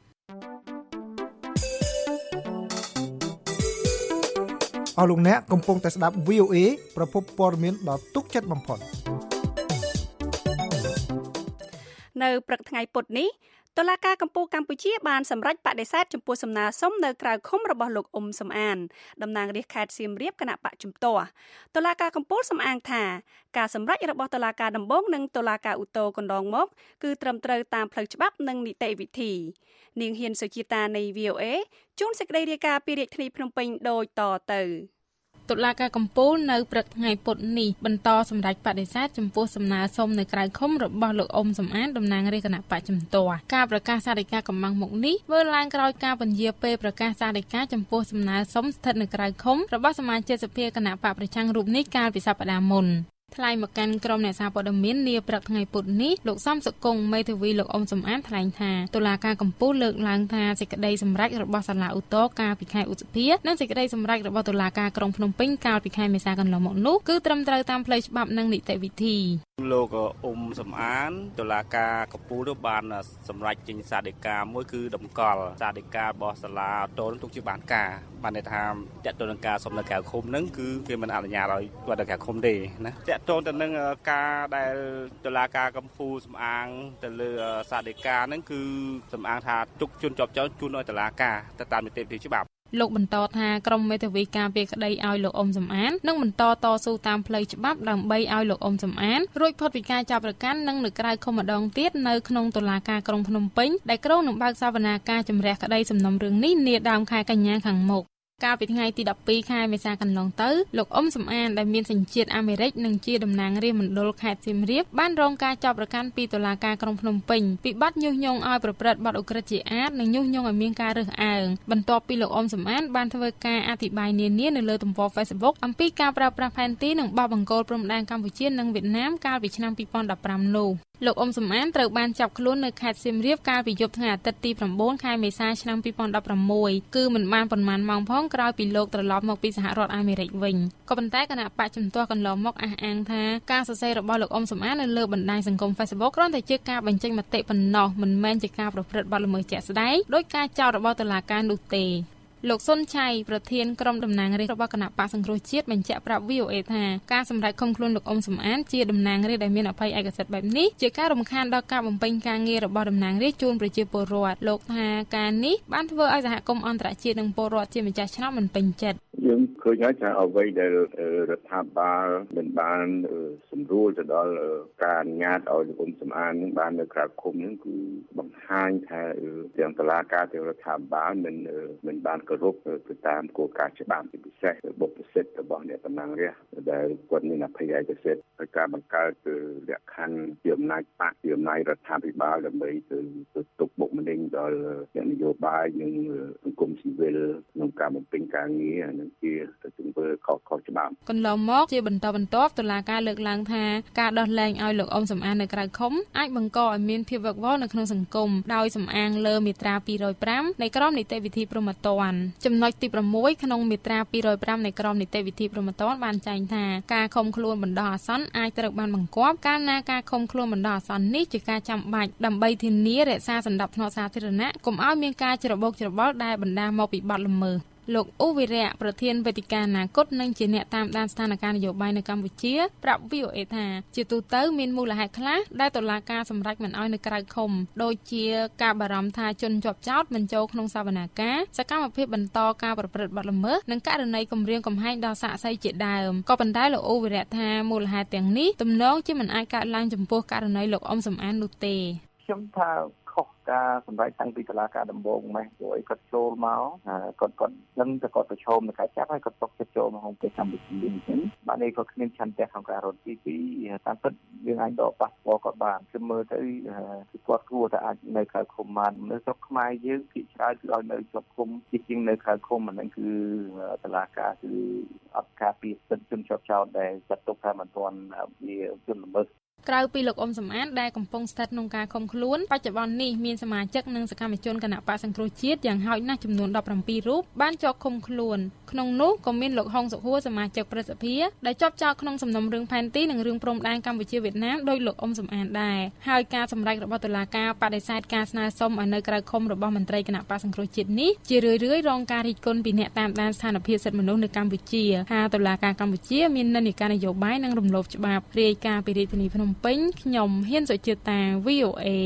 អស់លោកអ្នកកំពុងតែស្ដាប់ វី អូ เอ ប្រភពព័ត៌មានដ៏ទុកចិត្តបំផុតនៅព្រឹកថ្ងៃពុធនេះតុលាការកំពូលកម្ពុជាបានសម្រេចបដិសេធចំពោះសំណើសុំនៅក្រៅឃុំរបស់លោកអ៊ុំសំអានតំណាងរាស្ត្រខេត្តសៀមរាបគណៈបកជំទាស់តុលាការកំពូលសំអាងថាការសម្រេចរបស់តុលាការដំបូងនិងតុលាការឧទ្ធរកន្លងមកគឺត្រឹមត្រូវតាមផ្លូវច្បាប់និងនីតិវិធីនាងហ៊ានសុជាតានៃ វី អូ เอ ជួនសេចក្តីរាយការណ៍ពីរាជធានីភ្នំពេញដូចតទៅតុលាការកំពូលនៅព្រឹកថ្ងៃពុធនេះបន្តសម្រេចបដិសេធចំពោះសំណើសុំនៅក្រៅឃុំរបស់លោកអ៊ុំសំអានតំណាងរាស្ត្រគណៈបកជំទាស់ការប្រកាសសាធិការកម្បាំងមុខនេះធ្វើឡើងក្រោយការពន្យាពេលប្រកាសសាធិការចំពោះសំណើសុំស្ថិតនៅក្រៅឃុំរបស់សមាជិកសភាគណៈបកប្រឆាំងរូបនេះកាលពីសប្តាហ៍មុនថ្លែងមកកាន់ក្រុមអ្នកសារព័ត៌មាននាព្រឹកថ្ងៃពុធនេះលោកសំសុគង្គមេធាវីលោកអ៊ុំសំអានថ្លែងថាតុលាការកំពូលលើកឡើងថាសេចក្តីសម្រេចរបស់សាលាឧទ្ធរកាលពីខែឧសភានិងសេចក្តីសម្រេចរបស់តុលាការក្រុងភ្នំពេញកាលពីខែមេសាកន្លងមកនោះគឺត្រឹមត្រូវតាមផ្លូវច្បាប់និងនីតិវិធីលោកអ៊ុំសំអានតុលាការកំពូលបានសម្រេចចេញសាធិការមួយគឺតម្កល់សាធិការរបស់សាលាឧទ្ធរទុកជាបានការបានន័យថាតើតើនឹងការសុំនៅក្រៅឃុំហ្នឹងគឺគេមិនអនុញ្ញាតឲ្យគាត់នៅក្រៅឃុំទេណាតើតើទៅនឹងការដែលតុលាការកំពូលសំអាងទៅលើសាធិការហ្នឹងគឺសំអាងថាទុកជន់ជាប់ចោលជូនឲ្យតុលាការទៅតាមនីតិវិធីច្បាប់លោកបន្តថាក្រុមមេធាវីការពារក្តីឲ្យលោកអ៊ុំសំអាននឹងបន្តតស៊ូតាមផ្លូវច្បាប់ដើម្បីឲ្យលោកអ៊ុំសំអានរួចផុតពីការចាប់ប្រកាន់និងនៅក្រៅឃុំម្ដងទៀតនៅក្នុងតុលាការក្រុងភ្នំពេញដែលក្រុងនឹងបើកសវនាការជំរះក្តីសំណុំរឿងនេះនាដើមខែកញ្ញាខាងមុខកាលពីថ្ងៃទីដប់ពីរខែមេសាកន្លងទៅលោកអ៊ុំសំអានដែលមានសញ្ជាតិអាមេរិកនិងជាតំណាងរាស្ត្រមណ្ឌលខេត្តសៀមរាបបានរងការចាប់ប្រកាន់ពីតុលាការក្រុងភ្នំពេញពីបទញុះញង់ឲ្យប្រព្រឹត្តបទឧក្រិដ្ឋជាអាតនិងញុះញង់ឲ្យមានការរើសអើងបន្ទាប់ពីលោកអ៊ុំសំអានបានធ្វើការអធិប្បាយនានានៅលើទំព័រ Facebook អំពីការប្រើប្រាស់ផែនទីនិងបោះបង្គោលព្រំដែនកម្ពុជានិងវៀតណាមកាលពីឆ្នាំពីរពាន់ដប់ប្រាំនោះលោកអ៊ុំសំអានត្រូវបានចាប់ខ្លួននៅខេត្តសៀមរាបកាលពីយប់ថ្ងៃអាទិត្យទីប្រាំបួនខែមេសាឆ្នាំពីរពាន់ដប់ប្រាំមួយគឺមិនបានប៉ុន្មានម៉ោងផងក្រោយពីលោកត្រឡប់មកពីសហរដ្ឋអាមេរិកវិញក៏ប៉ុន្តែគណៈបកជំទាស់កន្លងមកអះអាងថាការសរសេររបស់លោកអ៊ុំសំអាននៅលើបណ្ដាញសង្គម Facebook គ្រាន់តែជាការបញ្ចេញមតិប៉ុណ្ណោះមិនមែនជាការប្រព្រឹត្តបទល្មើសជាក់ស្ដែងដោយការចោទរបស់តុលាការនោះទេលោកសុនឆៃប្រធានក្រុមតំណាងរាស្ត្ររបស់គណៈបកសង្គ្រោះជាតិបញ្ជាក់ប្រាប់ វី អូ អេ ថាការសម្រេចឃុំខ្លួនលោកអ៊ុំសំអានជាតំណាងរាស្ត្រដែលមានអភ័យឯកសិទ្ធិបែបនេះជាការរំខានដល់ការបំពេញការងាររបស់តំណាងរាស្ត្រជូនប្រជាពលរដ្ឋលោកថាការនេះបានធ្វើឲ្យសហគមន៍អន្តរជាតិនិងពលរដ្ឋជាម្ចាស់ឆ្នោតមិនពេញចិត្តយើងឃើញហើយថាអ្វីដែលរដ្ឋាភិបាលមិនបានសម្រួលទៅដល់ការអនុញ្ញាតឲ្យលោកអ៊ុំសំអាននឹងបាននៅក្រៅឃុំនឹងគឺបង្ហាញថាទាំងតុលាការទាំងរដ្ឋាភិបាលមិនមិនបានគោរពទៅតាមគោលការណ៍ច្បាប់ជាពិសេសបុព្វសិទ្ធិរបស់អ្នកតំណាងរាស្ត្រដែលគាត់មានអភ័យឯកសិទ្ធិហើយការបង្កើតលក្ខខណ្ឌជាអំណាចបកជាអំណាចរដ្ឋាភិបាលដើម្បីទៅទុកបុកម្នេញដល់អ្នកនយោបាយនិងសង្គមស៊ីវិលក្នុងការបំពេញការងារនិងជាទង្វើខុសខុសច្បាប់កន្លងមកជាបន្តបន្ទាប់តុលាការលើកឡើងថាការដោះលែងឲ្យលោកអ៊ុំសំអាននៅក្រៅឃុំអាចបង្កឲ្យមានភាពវឹកវរនៅក្នុងសង្គមដោយសំអាងលើមាត្រាពីររយប្រាំនៃក្រមនីតិវិធីព្រហ្មទណ្ឌចំណុចទីប្រាំមួយក្នុងមាត្រាពីររយប្រាំនៃក្រមនីតិវិធីព្រហ្មទណ្ឌបានចែងថាការឃុំខ្លួនបណ្ដោះអាសន្នអាចត្រូវបានបង្គាប់កាលណាការឃុំខ្លួនបណ្ដោះអាសន្ននេះជាការចាំបាច់ដើម្បីធានារក្សាសណ្ដាប់ធ្នាប់សាធារណៈកុំឲ្យមានការច្របូកច្របល់ដែលបណ្ដាលមកពីបទល្មើសលោកអ៊ូវីរៈប្រធានវេទិកាអនាគតនិងជាអ្នកតាមដានស្ថានភាពនយោបាយនៅកម្ពុជាប្រាប់ វី អូ អេ ថាជាទូទៅមានមូលហេតុខ្លះដែលតុលាការសម្រេចមិនឲ្យនៅក្រៅឃុំដូចជាការបារម្ភថាជនជាប់ចោទមិនចូលក្នុងសវនាការសកម្មភាពបន្តការប្រព្រឹត្តបទល្មើសនិងករណីគំរាមកំហែងដល់សាក្សីជាដើមក៏ប៉ុន្តែលោកអ៊ូវីរៈថាមូលហេតុទាំងនេះទំនងជាមិនអាចកើតឡើងចំពោះករណីលោកអ៊ុំសំអាននោះទេខ្ញុំថាខុសការសម្រេចតាំងពីតុលាការដំបូងម៉េះព្រោះអីគាត់ចូលមកគាត់គាត់នឹងតែគាត់ប្រឈមនឹងការចាប់ហើយគាត់ຕົកចិត្តចូលមកក្នុងប្រទេសកម្ពុជាអញ្ចឹងបាទនេះគាត់គ្មានឆន្ទៈក្នុងការរត់ទីពីរតាមពិតយើងអាចដកប៉ាសពតគាត់បានគឺមើលទៅគឺគាត់គួរតែអាចនៅក្រៅឃុំបាននៅស្រុកខ្មែរយើងភាគច្រើនគឺឲ្យនៅជាប់ឃុំជាជាងនៅក្រៅឃុំអាហ្នឹងគឺតុលាការគឺអត់ការពារសិទ្ធិជនជាប់ចោទដែលចាត់ទុកថាមិនទាន់វាជនល្មើសក្រៅពីលោកអ៊ុំសំអានដែលកំពុងស្ថិតក្នុងការឃុំខ្លួនបច្ចុប្បន្ននេះមានសមាជិកនិងសកម្មជនគណៈបកសង្គ្រោះជាតិយ៉ាងហោចណាស់ចំនួនដប់ប្រាំពីររូបបានជាប់ឃុំខ្លួនក្នុងនោះក៏មានលោកហុងសុខួរសមាជិកព្រឹទ្ធសភាដែលជាប់ចោទក្នុងសំណុំរឿងផែនទីនិងរឿងព្រំដែនកម្ពុជាវៀតណាមដោយលោកអ៊ុំសំអានដែរហើយការសម្រេចរបស់តុលាការបដិសេធការស្នើសុំឲ្យនៅក្រៅឃុំរបស់មន្ត្រីគណៈបកសង្គ្រោះជាតិនេះជារឿយៗរងការរិះគន់ពីអ្នកតាមដានស្ថានភាពសិទ្ធិមនុស្សនៅកម្ពុជាថាតុលាការកម្ពុជាមាននិន្នាការនយោបាយនិងរំលោភច្បាប់រាយការណ៍ពីរាជធានីភ្នំពេញខ្ញុំហ៊ានសុជាតា វី អូ អេ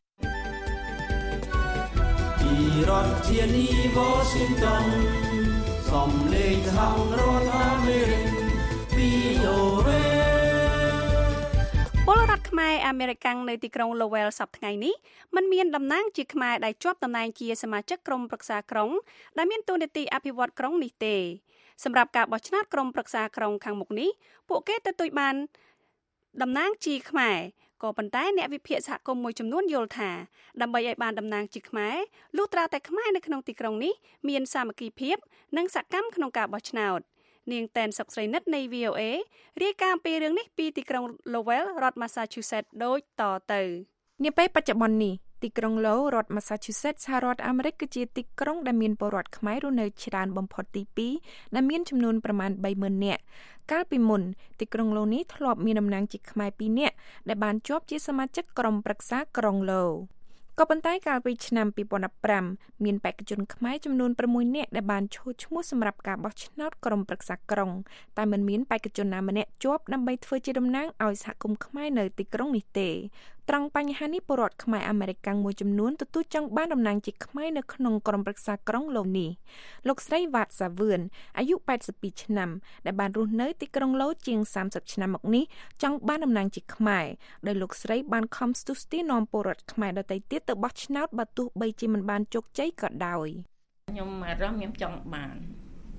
ពីរដ្ឋធានី Washington សំឡេងសហរដ្ឋអាមេរិក វី អូ អេពលរដ្ឋខ្មែរអាមេរិកាំងនៅទីក្រុង Lowell សប្តាហ៍ថ្ងៃនេះมันមានតំណាងជាខ្មែរដែលជាប់តំណែងជាសមាជិកក្រុមប្រឹក្សាក្រុងដែលមានតួនាទីអភិវឌ្ឍក្រុងនេះទេសម្រាប់ការបោះឆ្នោតក្រុមប្រឹក្សាក្រុងខាងមុខនេះពួកគេទទួលបានតំណាងជាខ្មែរក៏ប៉ុន្តែអ្នកវិភាគសហគមន៍មួយចំនួនយល់ថាដើម្បីឲ្យបានតំណាងជាខ្មែរលុះត្រាតែខ្មែរនៅក្នុងទីក្រុងនេះមានសាមគ្គីភាពនិងសកម្មក្នុងការបោះឆ្នោតនាងតែនសុកស្រីនិតនៃ វី អូ អេ រាយការណ៍ពីរឿងនេះពីទីក្រុង Lowell រដ្ឋ Massachusetts ដូចតទៅនាពេលបច្ចុប្បន្ននេះទីក្រុង Lowell រដ្ឋ Massachusetts សហរដ្ឋអាមេរិកគឺជាទីក្រុងដែលមានពលរដ្ឋខ្មែររស់នៅច្រើនបំផុតទីពីរដែលមានចំនួនប្រមាណ បីម៉ឺន នាក់កាលពីមុនទីក្រុង Lowell នេះធ្លាប់មានតំណាងជាខ្មែរពីរនាក់ដែលបានជាប់ជាសមាជិកក្រុមប្រឹក្សាក្រុង Lowellក៏ប៉ុន្តែកាលពីឆ្នាំពីរពាន់ដប់ប្រាំមានបេក្ខជនខ្មែរចំនួនប្រាំមួយនាក់ដែលបានឈរឈ្មោះសម្រាប់ការបោះឆ្នោតក្រុមប្រឹក្សាក្រុងតែមិនមានបេក្ខជនណាម្នាក់ជាប់ដើម្បីធ្វើជាតំណាងឲ្យសហគមន៍ខ្មែរនៅទីក្រុងនេះទេត្រង់បញ្ហានេះពលរដ្ឋខ្មែរអាមេរិកាំងមួយចំនួនទទួលចង់បានតំណាងជាខ្មែរនៅក្នុងក្រុមប្រឹក្សាក្រុងឡូនេះលោកស្រីវ៉ាត់សាវឿនអាយុប៉ែតសិបពីរឆ្នាំដែលបានរស់នៅទីក្រុងឡូជាងសាមសិបឆ្នាំមកនេះចង់បានតំណាងជាខ្មែរដោយលោកស្រីបានខំស្ទុះស្ទាយនាំពលរដ្ឋខ្មែរដទៃទៀតទៅបោះឆ្នោតបើទោះបីជាមិនបានជោគជ័យក៏ដោយខ្ញុំអារម្មណ៍ខ្ញុំចង់បាន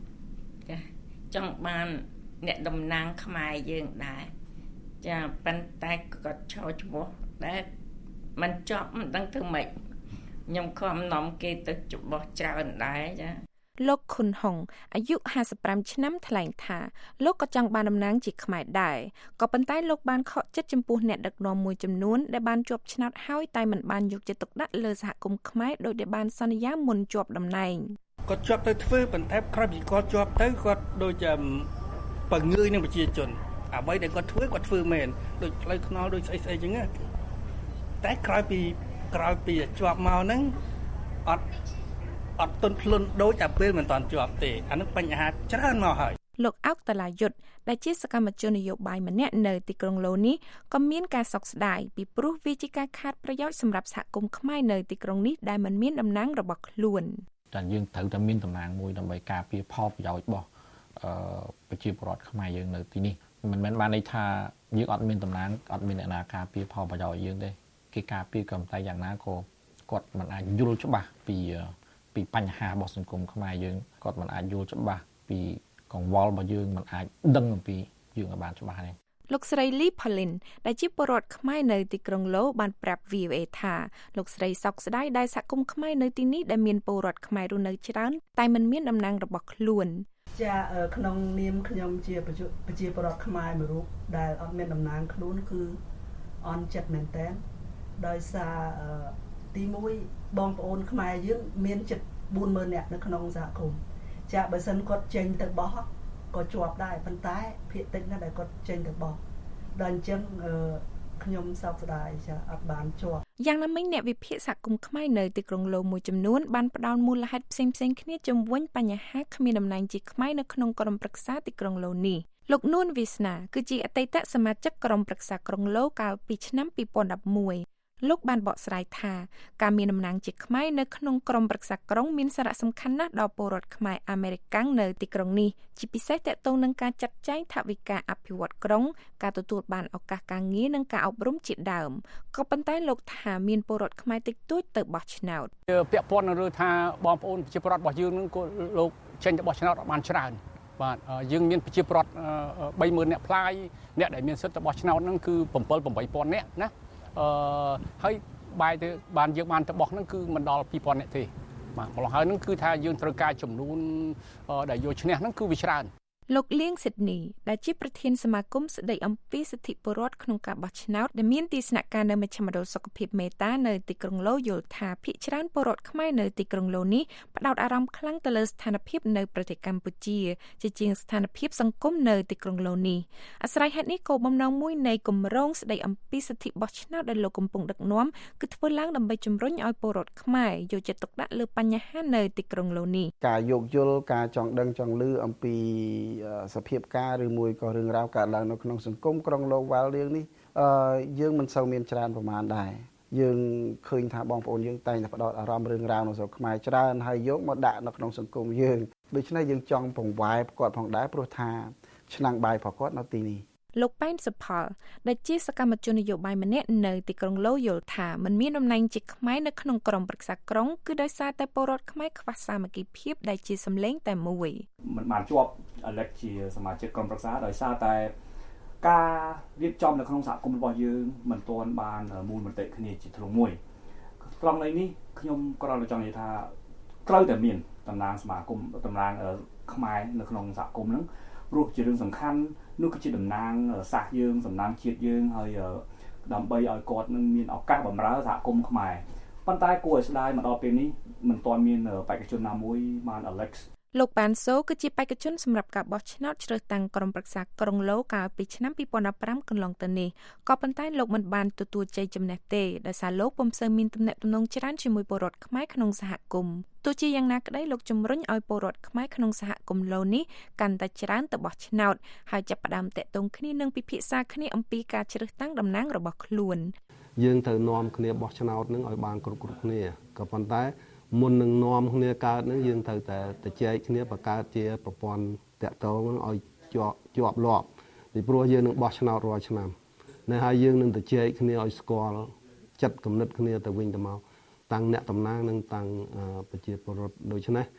ចង់បានអ្នកតំណាងខ្មែរយើងដែរចាប៉ុន្តែគាត់ឈរឈ្មោះដែលมันជាប់មិនដឹងធ្វើម៉េចខ្ញុំខំនាំគេទៅច្បោះច្រើនដែរចាលោកខុនហុងអាយុห้าสิบห้าឆ្នាំថ្លែងថាលោកក៏ចង់បានតំណែងជាខ្មែរដែរក៏ប៉ុន្តែលោកបានខកចិត្តចំពោះអ្នកដឹកនាំមួយចំនួនដែលបានជាប់ឆ្នោតហើយតែមិនបានយកចិត្តទុកដាក់លើសហគមន៍ខ្មែរដោយដែលបានសន្យាមុនជាប់តំណែងគាត់ជាប់ទៅធ្វើប៉ុន្តែក្រោយពីគាត់ជាប់ទៅគាត់ដូចជាបងើយនឹងប្រជាជនអ្វីដែលគាត់ធ្វើគាត់ធ្វើមែនដូចផ្លូវថ្នល់ដូចស្អីស្អីចឹងតែក្រោយពីក្រោយពីជាប់មកហ្នឹងអត់អត់ទន់ភ្លន់ដូចតែពេលមិនតាន់ជាប់ទេអានឹងបញ្ហាច្រើនមកហើយលោកអោកតាឡាយុទ្ធដែលជាសកម្មជននយោបាយម្នាក់នៅទីក្រុងឡូនេះក៏មានការសោកស្ដាយពីព្រោះវាជាការខាតប្រយោជន៍សម្រាប់សហគមន៍ខ្មែរនៅទីក្រុងនេះដែលមិនមានតំណែងរបស់ខ្លួនតែយើងត្រូវតែមានតំណែងមួយដើម្បីការពារផលប្រយោជន៍របស់អឺប្រជាពលរដ្ឋខ្មែរយើងនៅទីនេះមិនមែនបានន័យថាយើងអត់មានតំណែងអត់មានអ្នកណាការពារផលប្រយោជន៍យើងទេគេការពារក៏តែយ៉ាងណាក៏គាត់មិនអាចយល់ច្បាស់ពីពីបញ្ហារបស់សង្គមខ្មែរយើងគាត់មិនអាចយល់ច្បាស់ពីកង្វល់របស់យើងមិនអាចដឹងអំពីយើងឲ្យបានច្បាស់ទេលោកស្រីលីផាលីនដែលជាពលរដ្ឋខ្មែរនៅទីក្រុងឡូបានប្រាប់ វី អូ អេ ថាលោកស្រីសោកស្ដាយដែលសហគមន៍ខ្មែរនៅទីនេះដែលមានពលរដ្ឋខ្មែររស់នៅច្រើនតែមិនមានតំណែងរបស់ខ្លួនចាក្នុងនាមខ្ញុំជាប្រជាពលរដ្ឋខ្មែរមួយរូបដែលអត់មានតំណែងខ្លួនគឺអន់ចិត្តមែនតើដោយសារទីមួយបងប្អូនខ្មែរយើងមានជិតបួនម៉ឺននាក់នៅក្នុងសហគមន៍ចាបើសិនគាត់ចេញទៅបោះក៏ជាប់ដែរប៉ុន្តែភាគតិចណាស់ដែលគាត់ចេញទៅបោះដល់អញ្ចឹងខ្ញុំសោកស្ដាយចាអត់បានជាប់យ៉ាងណាមិញអ្នកវិភាគសហគមន៍ខ្មែរនៅទីក្រុងឡូមួយចំនួនបានផ្ដោតមូលហេតុផ្សេងៗគ្នាជំវិញបញ្ហាគ្មានតំណែងជាខ្មែរនៅក្នុងក្រុមប្រឹក្សាទីក្រុងឡូនេះលោកនួនវាសនាគឺជាអតីតសមាជិកក្រុមប្រឹក្សាក្រុងឡូកាលពីឆ្នាំពីរពាន់ដប់មួយលោកបានបកស្រាយថាការមានតំណែងជាខ្មែរនៅក្នុងក្រុមប្រឹក្សាក្រុងមានសារៈសំខាន់ណាស់ដល់ពលរដ្ឋខ្មែរអាមេរិកនៅទីក្រុងនេះជាពិសេសទាក់ទងនឹងការចាត់ចែងថវិកាអភិវឌ្ឍក្រុងការទទួលបានឱកាសការងារនិងការអប់រំជាដើមក៏ប៉ុន្តែលោកថាមានពលរដ្ឋខ្មែរតិចតួចទៅបោះឆ្នោតពាក់ព័ន្ធនឹងរឿងថាបងប្អូនប្រជាពលរដ្ឋរបស់យើងនឹងក៏លោកចេញទៅបោះឆ្នោតបានច្រើនបាទយើងមានប្រជាពលរដ្ឋបីម៉ឺននាក់ផ្លាយអ្នកដែលមានសិទ្ធិទៅបោះឆ្នោតហ្នឹងគឺbảy八ពាន់នាក់ណាអឺហើយបាយទៅបានយើងបានទៅបោះហ្នឹងគឺមិនដល់ពីរពាន់នាក់ទេបាទម្ល៉េះហើយហ្នឹងគឺថាយើងត្រូវការចំនួនដែលយកឈ្នះហ្នឹងគឺវាច្រើនលោកលៀងស៊ីដនីដែលជាប្រធានសមាគមស្តីអំពីសិទ្ធិពលរដ្ឋក្នុងការបោះឆ្នោតដែលមានទីស្នាក់ការនៅមជ្ឈមណ្ឌលសុខភាពមេតានៅទីក្រុងឡូយល់ថាភាគច្រើនពលរដ្ឋខ្មែរនៅទីក្រុងឡូនេះផ្ដោតអារម្មណ៍ខ្លាំងទៅលើស្ថានភាពនៅប្រទេសកម្ពុជាជាជាងស្ថានភាពសង្គមនៅទីក្រុងឡូនេះអាស្រ័យហេតុនេះគោលបំណងមួយនៃគម្រោងស្តីអំពីសិទ្ធិបោះឆ្នោតដែលលោកកំពុងដឹកនាំគឺធ្វើឡើងដើម្បីជំរុញឲ្យពលរដ្ឋខ្មែរយកចិត្តទុកដាក់លើបញ្ហានៅទីក្រុងឡូនេះការយោគយល់ការចង់ដឹងចង់ឮអំពីសភាពការឬមួយក៏រឿងរ៉ាវកើតឡើងនៅក្នុងសង្គមក្រុងឡូវ៉ាល់យើងនេះអឺយើងមិនសូវមានច្រើនប្រមាណដែរយើងឃើញថាបងប្អូនយើងតែងតែផ្ដោតអារម្មណ៍រឿងរ៉ាវនៅស្រុកខ្មែរច្រើនហើយយកមកដាក់នៅក្នុងសង្គមយើងដូច្នេះយើងចង់បង្វែរគាត់ផងដែរព្រោះថាឆ្នាំងបាយរបស់គាត់នៅទីនេះលោកប៉ែនសុផលដែលជាសកម្មជននយោបាយម្នាក់នៅទីក្រុងឡូយល់ថាมันមានតំណែងជាខ្មែរនៅក្នុងក្រុមប្រឹក្សាក្រុងគឺដោយសារតែពលរដ្ឋខ្មែរខ្វះសាមគ្គីភាពដែលជាសម្លេងតែមួយมันបានជាប់អាឡិចជាសមាជិកក្រុមប្រឹក្សាដោយសារតែការរៀបចំនៅក្នុងសហគមន៍របស់យើងមិនទាន់បានមូលមតិគ្នាជាធ្លុងមួយត្រង់នេះខ្ញុំក៏រំលឹកចង់និយាយថាត្រូវតែមានតំណាងសមាគមតំណាងខ្មែរនៅក្នុងសហគមន៍ហ្នឹងព្រោះជារឿងសំខាន់នោះគឺជាតំណាងសាសយើងតំណាងជាតិយើងហើយដើម្បីឲ្យគាត់នឹងមានឱកាសបម្រើសហគមន៍ខ្មែរប៉ុន្តែគួរឲ្យស្ដាយមកដល់ពេលនេះមិនទាន់មានបេក្ខជនណាមួយបាន Alex លោកប៉ាន់សូគឺជាបេក្ខជនសម្រាប់ការបោះឆ្នោតជ្រើសតាំងក្រុមប្រឹក្សាក្រុងឡូកាលពីឆ្នាំពីរពាន់ដប់ប្រាំកន្លងទៅនេះក៏ប៉ុន្តែលោកមិនបានទទួលជ័យជំនះទេដោយសារលោកពុំសូវមានទំនាក់ទំនងច្រើនជាមួយពលរដ្ឋខ្មែរក្នុងសហគមន៍ទោះជាយ៉ាងណាក្តីលោកជំរុញឲ្យពលរដ្ឋខ្មែរក្នុងសហគមន៍ឡូនេះកាន់តែច្រើនទៅបោះឆ្នោតហើយចាប់ផ្ដើមតាក់ទងគ្នានិងពិភាក្សាគ្នាអំពីការជ្រើសតាំងតំណាងរបស់ខ្លួនយើងត្រូវនាំគ្នាបោះឆ្នោតនឹងឲ្យបានគ្រប់គ្រប់គ្នាក៏ប៉ុន្តែមុននឹងនាំគ្នាកើតនឹងយើងត្រូវតែទៅចែកគ្នាបង្កើតជាប្រព័ន្ធតាក់ទងនឹងឲ្យជាប់ជាប់លាប់ពីព្រោះយើងនឹងបោះឆ្នោតរាល់ឆ្នាំនៅហើយយើងនឹងទៅចែកគ្នាឲ្យស្គាល់ចិត្តគំនិតគ្នាទៅវិញទៅមកតាំងអ្នកតំណាងនិងតាំងប្រជាពលរដ្ឋដូច្នេះ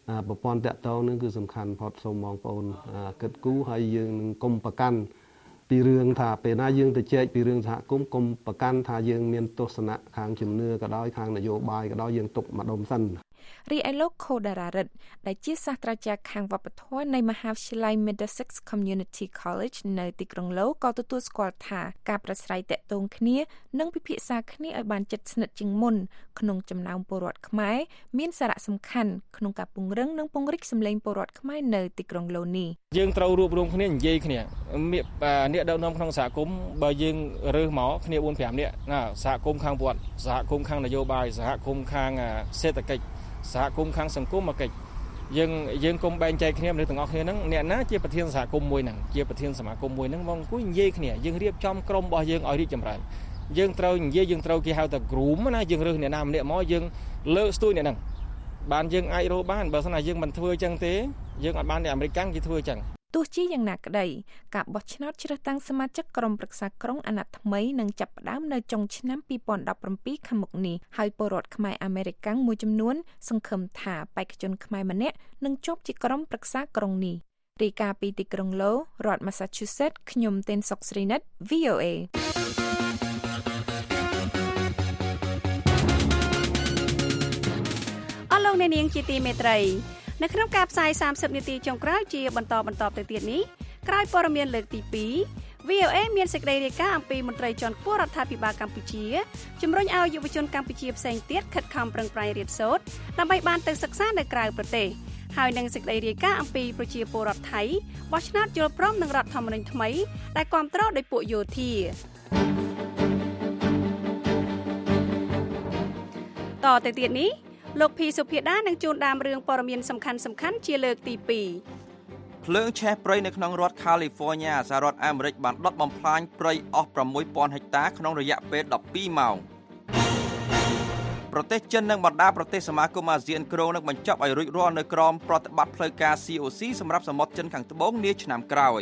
ប្រព័ន្ធតាក់ទងនឹងគឺសំខាន់ផុតសូមបងប្អូនគិតគូរហើយយើងនឹងកុំប្រកាន់ពីរឿងថាពេលណាយើងទៅជែកពីរឿងសហគមន៍កុំប្រកាន់ថាយើងមានទស្សនៈខាងជំនឿក៏ដោយខាងនយោបាយក៏ដោយយើងទុកម្ដុំសិនរីឯលោកខូដារ៉ារិតដែលជាសាស្ត្រាចារ្យខាងវប្បធម៌នៃមហាវិទ្យាល័យ Middlesex Community College នៅទីក្រុងឡូក៏ទទួលស្គាល់ថាការប្រស្រ័យទាក់ទងគ្នានិងពិភាក្សាគ្នាឲ្យបានជិតស្និទ្ធជាងមុនក្នុងចំណោមពលរដ្ឋខ្មែរមានសារៈសំខាន់ក្នុងការពង្រឹងនិងពង្រីកសម្លេងពលរដ្ឋខ្មែរនៅទីក្រុងឡូនេះយើងត្រូវរួបរวมគ្នានិយាយគ្នាអ្នកដឹកនាំក្នុងសហគមន៍បើយើងរើសមកគ្នា bốn 5 នាក់ណាសហគមន៍ខាងវត្តសហគមន៍ខាងនយោបាយសហគមន៍ខាងសេដ្ឋកិច្ចសហគមន៍ខាងសង្គមមកកិច្ចយើងយើងគុំបែងចែកគ្នាមនុស្សទាំងអស់គ្នាហ្នឹងអ្នកណាជាប្រធានសហគមន៍មួយហ្នឹងជាប្រធានសមាគមមួយហ្នឹងមកអង្គុយនិយាយគ្នាយើងរៀបចំក្រុមរបស់យើងឲ្យរីកចម្រើនយើងត្រូវនិយាយយើងត្រូវគេហៅថា groom ណាយើងរើសអ្នកណាម្នាក់មកយើងលើកស្ទួយអ្នកហ្នឹងបានយើងអាចរកបានបើមិនថាយើងមិនធ្វើអញ្ចឹងទេយើងអត់បានតែអាមេរិកកាំងគេធ្វើអញ្ចឹងទោះជាយ៉ាងណាក្តីការបោះឆ្នោតជ្រើសតាំងសមាជិកក្រុមប្រឹក្សាក្រុងអាណត្តិថ្មីនឹងចាប់ផ្ដើមនៅចុងឆ្នាំពីរពាន់ដប់ប្រាំពីរខាងមុខនេះហើយពលរដ្ឋខ្មែរអាមេរិកកាំងមួយចំនួនសង្ឃឹមថាបេក្ខជនខ្មែរម្នាក់នឹងជាប់ជាក្រុមប្រឹក្សាក្រុងនេះរាយការណ៍ពីទីក្រុងឡូរដ្ឋ Massachusetts ខ្ញុំទេនសុកស្រីនិត V O A អស់លោកអ្នកនាងជាទីមេត្រីនៅក្នុងការផ្សាយសាមសិបនាទីចុងក្រោយជាបន្តបន្តទៅទៀតនេះក្រោយព័ត៌មានលើកទីពីរ V O A មានសេចក្តីរាយការណ៍អំពីមន្ត្រីជាន់ខ្ពស់រដ្ឋាភិបាលកម្ពុជាជំរុញឲ្យយុវជនកម្ពុជាផ្សេងទៀតខិតខំប្រឹងប្រែងរៀនសូត្រដើម្បីបានទៅសិក្សានៅក្រៅប្រទេសហើយនឹងសេចក្តីរាយការណ៍អំពីប្រជាពលរដ្ឋថៃបោះឆ្នោតយល់ព្រមនឹងរដ្ឋធម្មនុញ្ញថ្មីដែលគាំទ្រដោយពួកយោធាតទៅទៀតនេះលោកភីសុភាដានឹងជួនដើមរឿងព័ត៌មានសំខាន់សំខាន់ជាលើកទីពីរភ្លើងឆេះព្រៃនៅក្នុងរដ្ឋ California សហរដ្ឋអាមេរិកបានដុតបំផ្លាញព្រៃអស់ 6ពាន់ហិកតាក្នុងរយៈពេលដប់ពីរម៉ោងប្រទេសចិននិងបណ្ដាប្រទេសសមាគមអាស៊ានក្រុងនឹងបញ្ចប់ឲ្យរួចរាល់នៅក្រមប្រតិបត្តិផ្លូវការ C O C សម្រាប់សមុទ្រចិនខាងត្បូងនាឆ្នាំក្រោយ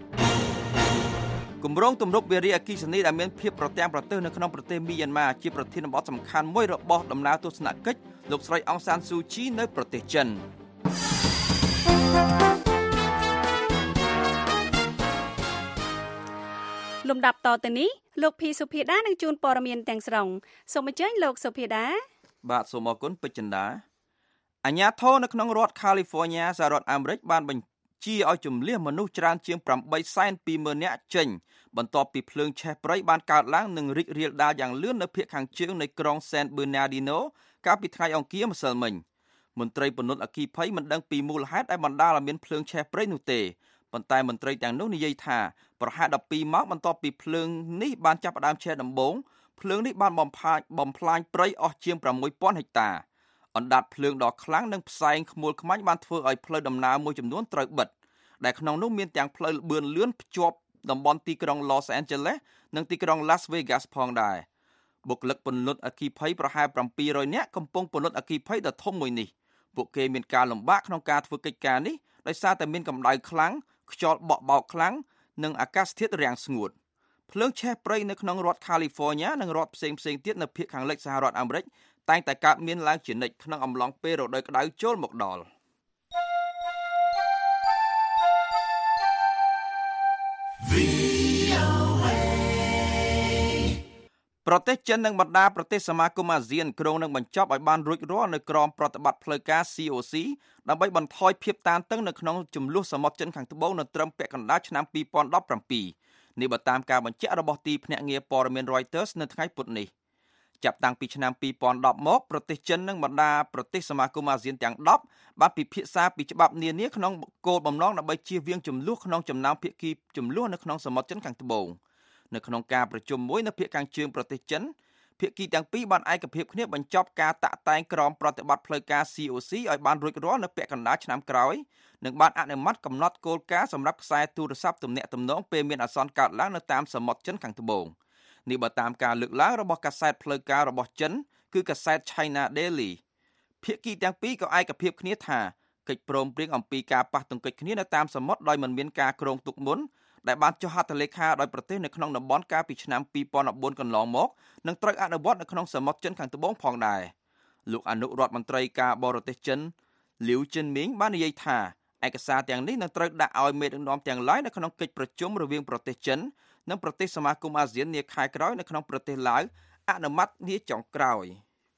គម្រោងទំនប់វារីអគ្គិសនីដែលមានភាពប្រទាំងប្រទើសនៅក្នុងប្រទេសមីយ៉ាន់ម៉ាជាប្រធានបទសំខាន់មួយរបស់ដំណើរទស្សនកិច្ចលោកស្រីអង្សានស៊ូជីនៅប្រទេសចិនលំដាប់តទៅនេះលោកភីសុភាដានឹងជួនព័ត៌មានទាំងស្រុងសូមអញ្ជើញលោកសុភាដាបាទសូមអរគុណពេជ្រចិន្តាអាជ្ញាធរនៅក្នុងរដ្ឋ California សហរដ្ឋអាមេរិកបានបញ្ជាឲ្យជំលៀសមនុស្សច្រើនជាង ប្រាំបីសែនពីរម៉ឺន នាក់ចេញបន្ទាប់ពីភ្លើងឆេះព្រៃបានកើតឡើងនិងរីករាលដាលយ៉ាងលឿននៅភាគខាងជើងនៃក្រុង San Bernardino កាលពីថ្ងៃអង្គារម្សិលមិញមន្ត្រីពន្លត់អគ្គីភ័យមិនដឹងពីមូលហេតុដែលបណ្ដាលឲ្យមានភ្លើងឆេះព្រៃនោះទេប៉ុន្តែមន្ត្រីទាំងនោះនិយាយថាប្រហែលដប់ពីរម៉ោងបន្ទាប់ពីភ្លើងនេះបានចាប់ផ្ដើមឆេះដំបូងភ្លើងនេះបានបំផ្លាញបំផ្លាញព្រៃអស់ជាង 6ពាន់ហិកតាអណ្ដាតភ្លើងដ៏ខ្លាំងនិងផ្សែងខ្មួលខ្មាញ់បានធ្វើឲ្យផ្លូវដំណើរមួយចំនួនត្រូវបិទដែលក្នុងនោះមានទាំងផ្លូវលបឿនលឿនភ្ជាប់តំបន់ទីក្រុង Los Angeles និងទីក្រុង Las Vegas ផងដែរបុគ្គលិកពន្លត់អគ្គីភ័យប្រហែល ប្រាំពីររយ នាក់កំពុងពន្លត់អគ្គីភ័យដ៏ធំមួយនេះពួកគេមានការលំបាកក្នុងការធ្វើកិច្ចការនេះដោយសារតែមានកម្ដៅខ្លាំងខ្យល់បក់បោកខ្លាំងនិងអាកាសធាតុរាំងស្ងួតភ្លើងឆេះព្រៃនៅក្នុងរដ្ឋ California និងរដ្ឋផ្សេងៗទៀតនៅភាគខាងលិចសហរដ្ឋអាមេរិកតែងតែកើតមានឡើងជានិច្ចក្នុងអំឡុងពេលរដូវក្តៅចូលមកដល់ប្រទេសចិននិងបណ្ដាប្រទេសសមាគមអាស៊ានក្រុងនឹងបញ្ចប់ឲ្យបានរួចរាល់នៅក្រមប្រតិបត្តិផ្លូវការ C O C ដើម្បីបន្ថយភាពតានតឹងនៅក្នុងចំនួនសមុទ្រចិនខាងត្បូងនៅត្រឹមពាក់កណ្ដាលឆ្នាំពីរពាន់ដប់ប្រាំពីរនេះបើតាមការបញ្ជាក់របស់ទីភ្នាក់ងារព័ត៌មាន Reuters នៅថ្ងៃពុធនេះចាប់តាំងពីឆ្នាំពីរពាន់ដប់មកប្រទេសចិននិងបណ្ដាប្រទេសសមាគមអាស៊ានទាំងដប់បានពិភាក្សាពីច្បាប់នានាក្នុងគោលបំណងដើម្បីជៀសវាងចំនួនក្នុងចំណោមភាគីចំនួននៅក្នុងសមុទ្រចិនខាងត្បូងនៅក្នុងការប្រជុំមួយនៅភាគខាងជើងប្រទេសចិនភាគីទាំងពីរបានឯកភាពគ្នាបញ្ចប់ការតាក់តែងក្រមប្រតិបត្តិផ្លូវការ C O C ឲ្យបានរួចរាល់នៅពាក់កណ្ដាលឆ្នាំក្រោយនិងបានអនុម័តកំណត់គោលការណ៍សម្រាប់ខ្សែទូរស័ព្ទទំនាក់ទំនងពេលមានអាសន្នកើតឡើងនៅតាមសមុទ្រចិនខាងត្បូងនេះបើតាមការលើកឡើងរបស់កាសែតផ្លូវការរបស់ចិនគឺកាសែត China Daily ភាគីទាំងពីរក៏ឯកភាពគ្នាថាកិច្ចព្រមព្រៀងអំពីការប៉ះទង្គិចគ្នានៅតាមសមុទ្រដោយមិនមានការគ្រោងទុកមុនដែលបានចុះហត្ថលេខាដោយប្រទេសនៅក្នុងតំបន់កាលពីឆ្នាំពីរពាន់បួនកន្លងមកនឹងត្រូវអនុវត្តនៅក្នុងសមុទ្រចិនខាងត្បូងផងដែរលោកអនុរដ្ឋមន្ត្រីការបរទេសចិនលាវចិនមីងបាននិយាយថាឯកសារទាំងនេះនឹងត្រូវដាក់ឲ្យមេដឹកនាំទាំងឡាយនៅក្នុងកិច្ចប្រជុំរវាងប្រទេសចិននិងប្រទេសសមាគមអាស៊ាននាខែក្រោយនៅក្នុងប្រទេសឡាវអនុម័តនាចុងក្រោយ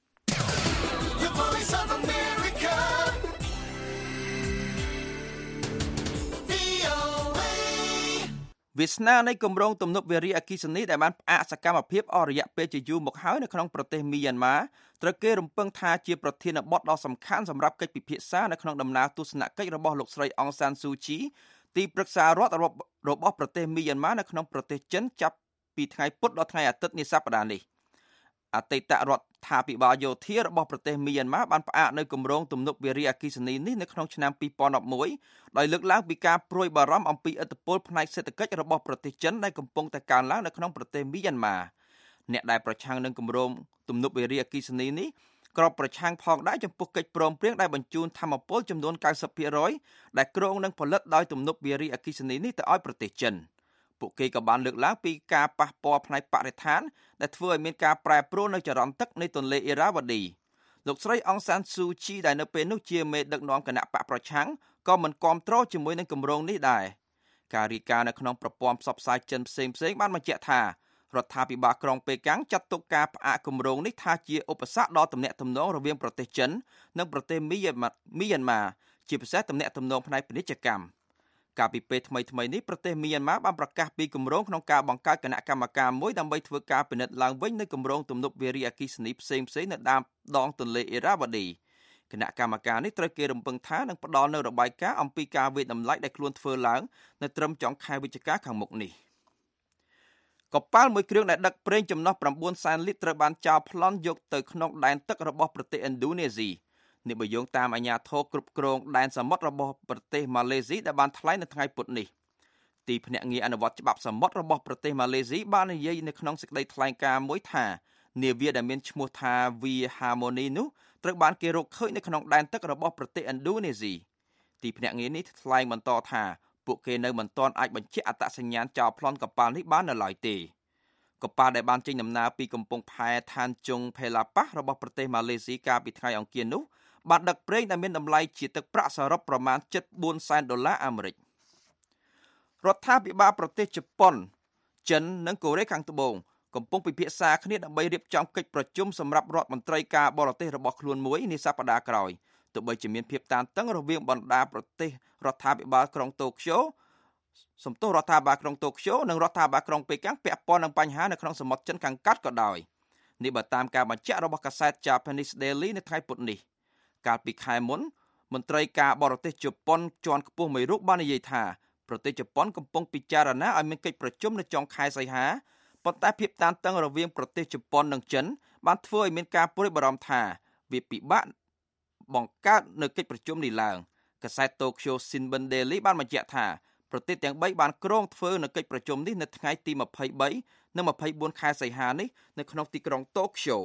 វាសនានៃគម្រោងទំនប់វារីអគ្គិសនីដែលបានផ្អាកសកម្មភាពអស់រយៈពេលជាយូរមកហើយនៅក្នុងប្រទេសមីយ៉ាន់ម៉ាត្រូវគេរំពឹងថាជាប្រធានបទដ៏សំខាន់សម្រាប់កិច្ចពិភាក្សានៅក្នុងដំណើរទស្សនកិច្ចរបស់លោកស្រីអង្សានស៊ូជីទីប្រឹក្សារដ្ឋរបស់ប្រទេសមីយ៉ាន់ម៉ានៅក្នុងប្រទេសចិនចាប់ពីថ្ងៃពុធដល់ថ្ងៃអាទិត្យនាសប្តាហ៍នេះអតីតរដ្ឋាភិបាលយោធារបស់ប្រទេសមីយ៉ាន់ម៉ាបានផ្អាកនៅគម្រោងទំនប់វារីអគ្គិសនីនេះនៅក្នុងឆ្នាំពីរពាន់ដប់មួយដោយលើកឡើងពីការព្រួយបារម្ភអំពីឥទ្ធិពលផ្នែកសេដ្ឋកិច្ចរបស់ប្រទេសចិនដែលកំពុងតែកើនឡើងនៅក្នុងប្រទេសមីយ៉ាន់ម៉ាអ្នកដែលប្រឆាំងនឹងគម្រោងទំនប់វារីអគ្គិសនីនេះក៏ប្រឆាំងផងដែរចំពោះកិច្ចព្រមព្រៀងដែលបញ្ជូនថាមពលចំនួន 九十ភាគរយ ដែលគ្រោងនឹងផលិតដោយទំនប់វារីអគ្គិសនីនេះទៅឲ្យប្រទេសចិនពួកគេក៏បានលើកឡើងពីការប៉ះពាល់ផ្នែកបរិស្ថានដែលធ្វើឲ្យមានការប្រែប្រួលនៅចរន្តទឹកនៃទន្លេអ៊ីរ៉ាវ៉ាឌីលោកស្រីអង្សានស៊ូជីដែលនៅពេលនោះជាមេដឹកនាំគណៈបកប្រឆាំងក៏មិនគាំទ្រជាមួយនឹងគម្រោងនេះដែរការរាយការណ៍នៅក្នុងប្រព័ន្ធផ្សព្វផ្សាយចិនផ្សេងៗបានបញ្ជាក់ថារដ្ឋាភិបាលក្រុងប៉េកាំងចាត់ទុកការផ្អាកគម្រោងនេះថាជាឧបសគ្គដល់ទំនាក់ទំនងរវាងប្រទេសចិននិងប្រទេសមីយ៉ាន់ម៉ាជាពិសេសទំនាក់ទំនងផ្នែកពាណិជ្ជកម្មកាលពីពេលថ្មីៗនេះប្រទេសមីយ៉ាន់ម៉ាបានប្រកាសពីគម្រោងក្នុងការបង្កើតគណៈកម្មការមួយដើម្បីធ្វើការពិនិត្យឡើងវិញនូវគម្រោងទំនប់វារីអគ្គិសនីផ្សេងៗនៅតាមដងទន្លេអ៊ីរ៉ាវ៉ាឌីគណៈកម្មការនេះត្រូវគេរំពឹងថានឹងផ្ដល់នូវរបាយការណ៍អំពីការវិតម្លៃដែលខ្លួនធ្វើឡើងនៅត្រឹមចុងខែវិច្ឆិកាខាងមុខនេះកប៉ាល់មួយគ្រឿងដែលដឹកប្រេងចំណុះ ៩សែនលីត្រត្រូវបានចោលប្លន់យកទៅក្នុងដែនទឹករបស់ប្រទេសឥណ្ឌូនេស៊ីនេះបើយោងតាមអាជ្ញាធរគ្រប់គ្រងដែនសមុទ្ររបស់ប្រទេសម៉ាឡេស៊ីដែលបានថ្លែងនៅថ្ងៃពុធនេះទីភ្នាក់ងារអនុវត្តច្បាប់សមុទ្ររបស់ប្រទេសម៉ាឡេស៊ីបាននិយាយនៅក្នុងសេចក្តីថ្លែងការណ៍មួយថានាវាដែលមានឈ្មោះថា វី Harmony នោះត្រូវបានគេរកឃើញនៅក្នុងដែនទឹករបស់ប្រទេសឥណ្ឌូនេស៊ីទីភ្នាក់ងារនេះថ្លែងបន្តថាពួកគេនៅមិនទាន់អាចបញ្ជាក់អត្តសញ្ញាណចោលប្លន់កប៉ាល់នេះបាននៅឡើយទេកប៉ាល់ដែលបានចេញដំណើរពីកំពង់ផែឋានជុងផេឡាប៉ាស់របស់ប្រទេសម៉ាឡេស៊ីកាលពីថ្ងៃអង្គារនោះបានដឹកប្រេងដែលមានតម្លៃជាទឹកប្រាក់សរុបប្រមាណ ជិត បួនសែនដុល្លារអាមេរិករដ្ឋាភិបាលប្រទេសជប៉ុនចិននិងកូរ៉េខាងត្បូងកំពុងពិភាក្សាគ្នាដើម្បីរៀបចំកិច្ចប្រជុំសម្រាប់រដ្ឋមន្ត្រីការបរទេសរបស់ខ្លួនមួយនាសប្តាហ៍ក្រោយទោះបីជាមានភាពតានតឹងរវាងបណ្ដាប្រទេសរដ្ឋាភិបាលក្រុងតូក្យូសំទោសរដ្ឋាភិបាលក្រុងតូក្យូនិងរដ្ឋាភិបាលក្រុងប៉េកាំងពាក់ព័ន្ធនឹងបញ្ហានៅក្នុងសមុទ្រចិនខាងកើតក៏ដោយនេះបើតាមការបញ្ជាក់របស់កាសែត Japanese Daily នៅថ្ងៃពុធនេះកាលពីខែមុនមន្ត្រីការបរទេសជប៉ុនជាន់ខ្ពស់មួយរូបបាននិយាយថាប្រទេសជប៉ុនកំពុងពិចារណាឲ្យមានកិច្ចប្រជុំនៅចុងខែសីហាប៉ុន្តែភាពតានតឹងរវាងប្រទេសជប៉ុននិងចិនបានធ្វើឲ្យមានការព្រួយបារម្ភថាវាពិបាកបង្កើតនៅកិច្ចប្រជុំនេះឡើងកាសែត Tokyo Shimbun Daily បានបញ្ជាក់ថាប្រទេសទាំងបីបានគ្រោងធ្វើនៅកិច្ចប្រជុំនេះនៅថ្ងៃទីម្ភៃបីនិងម្ភៃបួនខែសីហានេះនៅក្នុងទីក្រុង Tokyo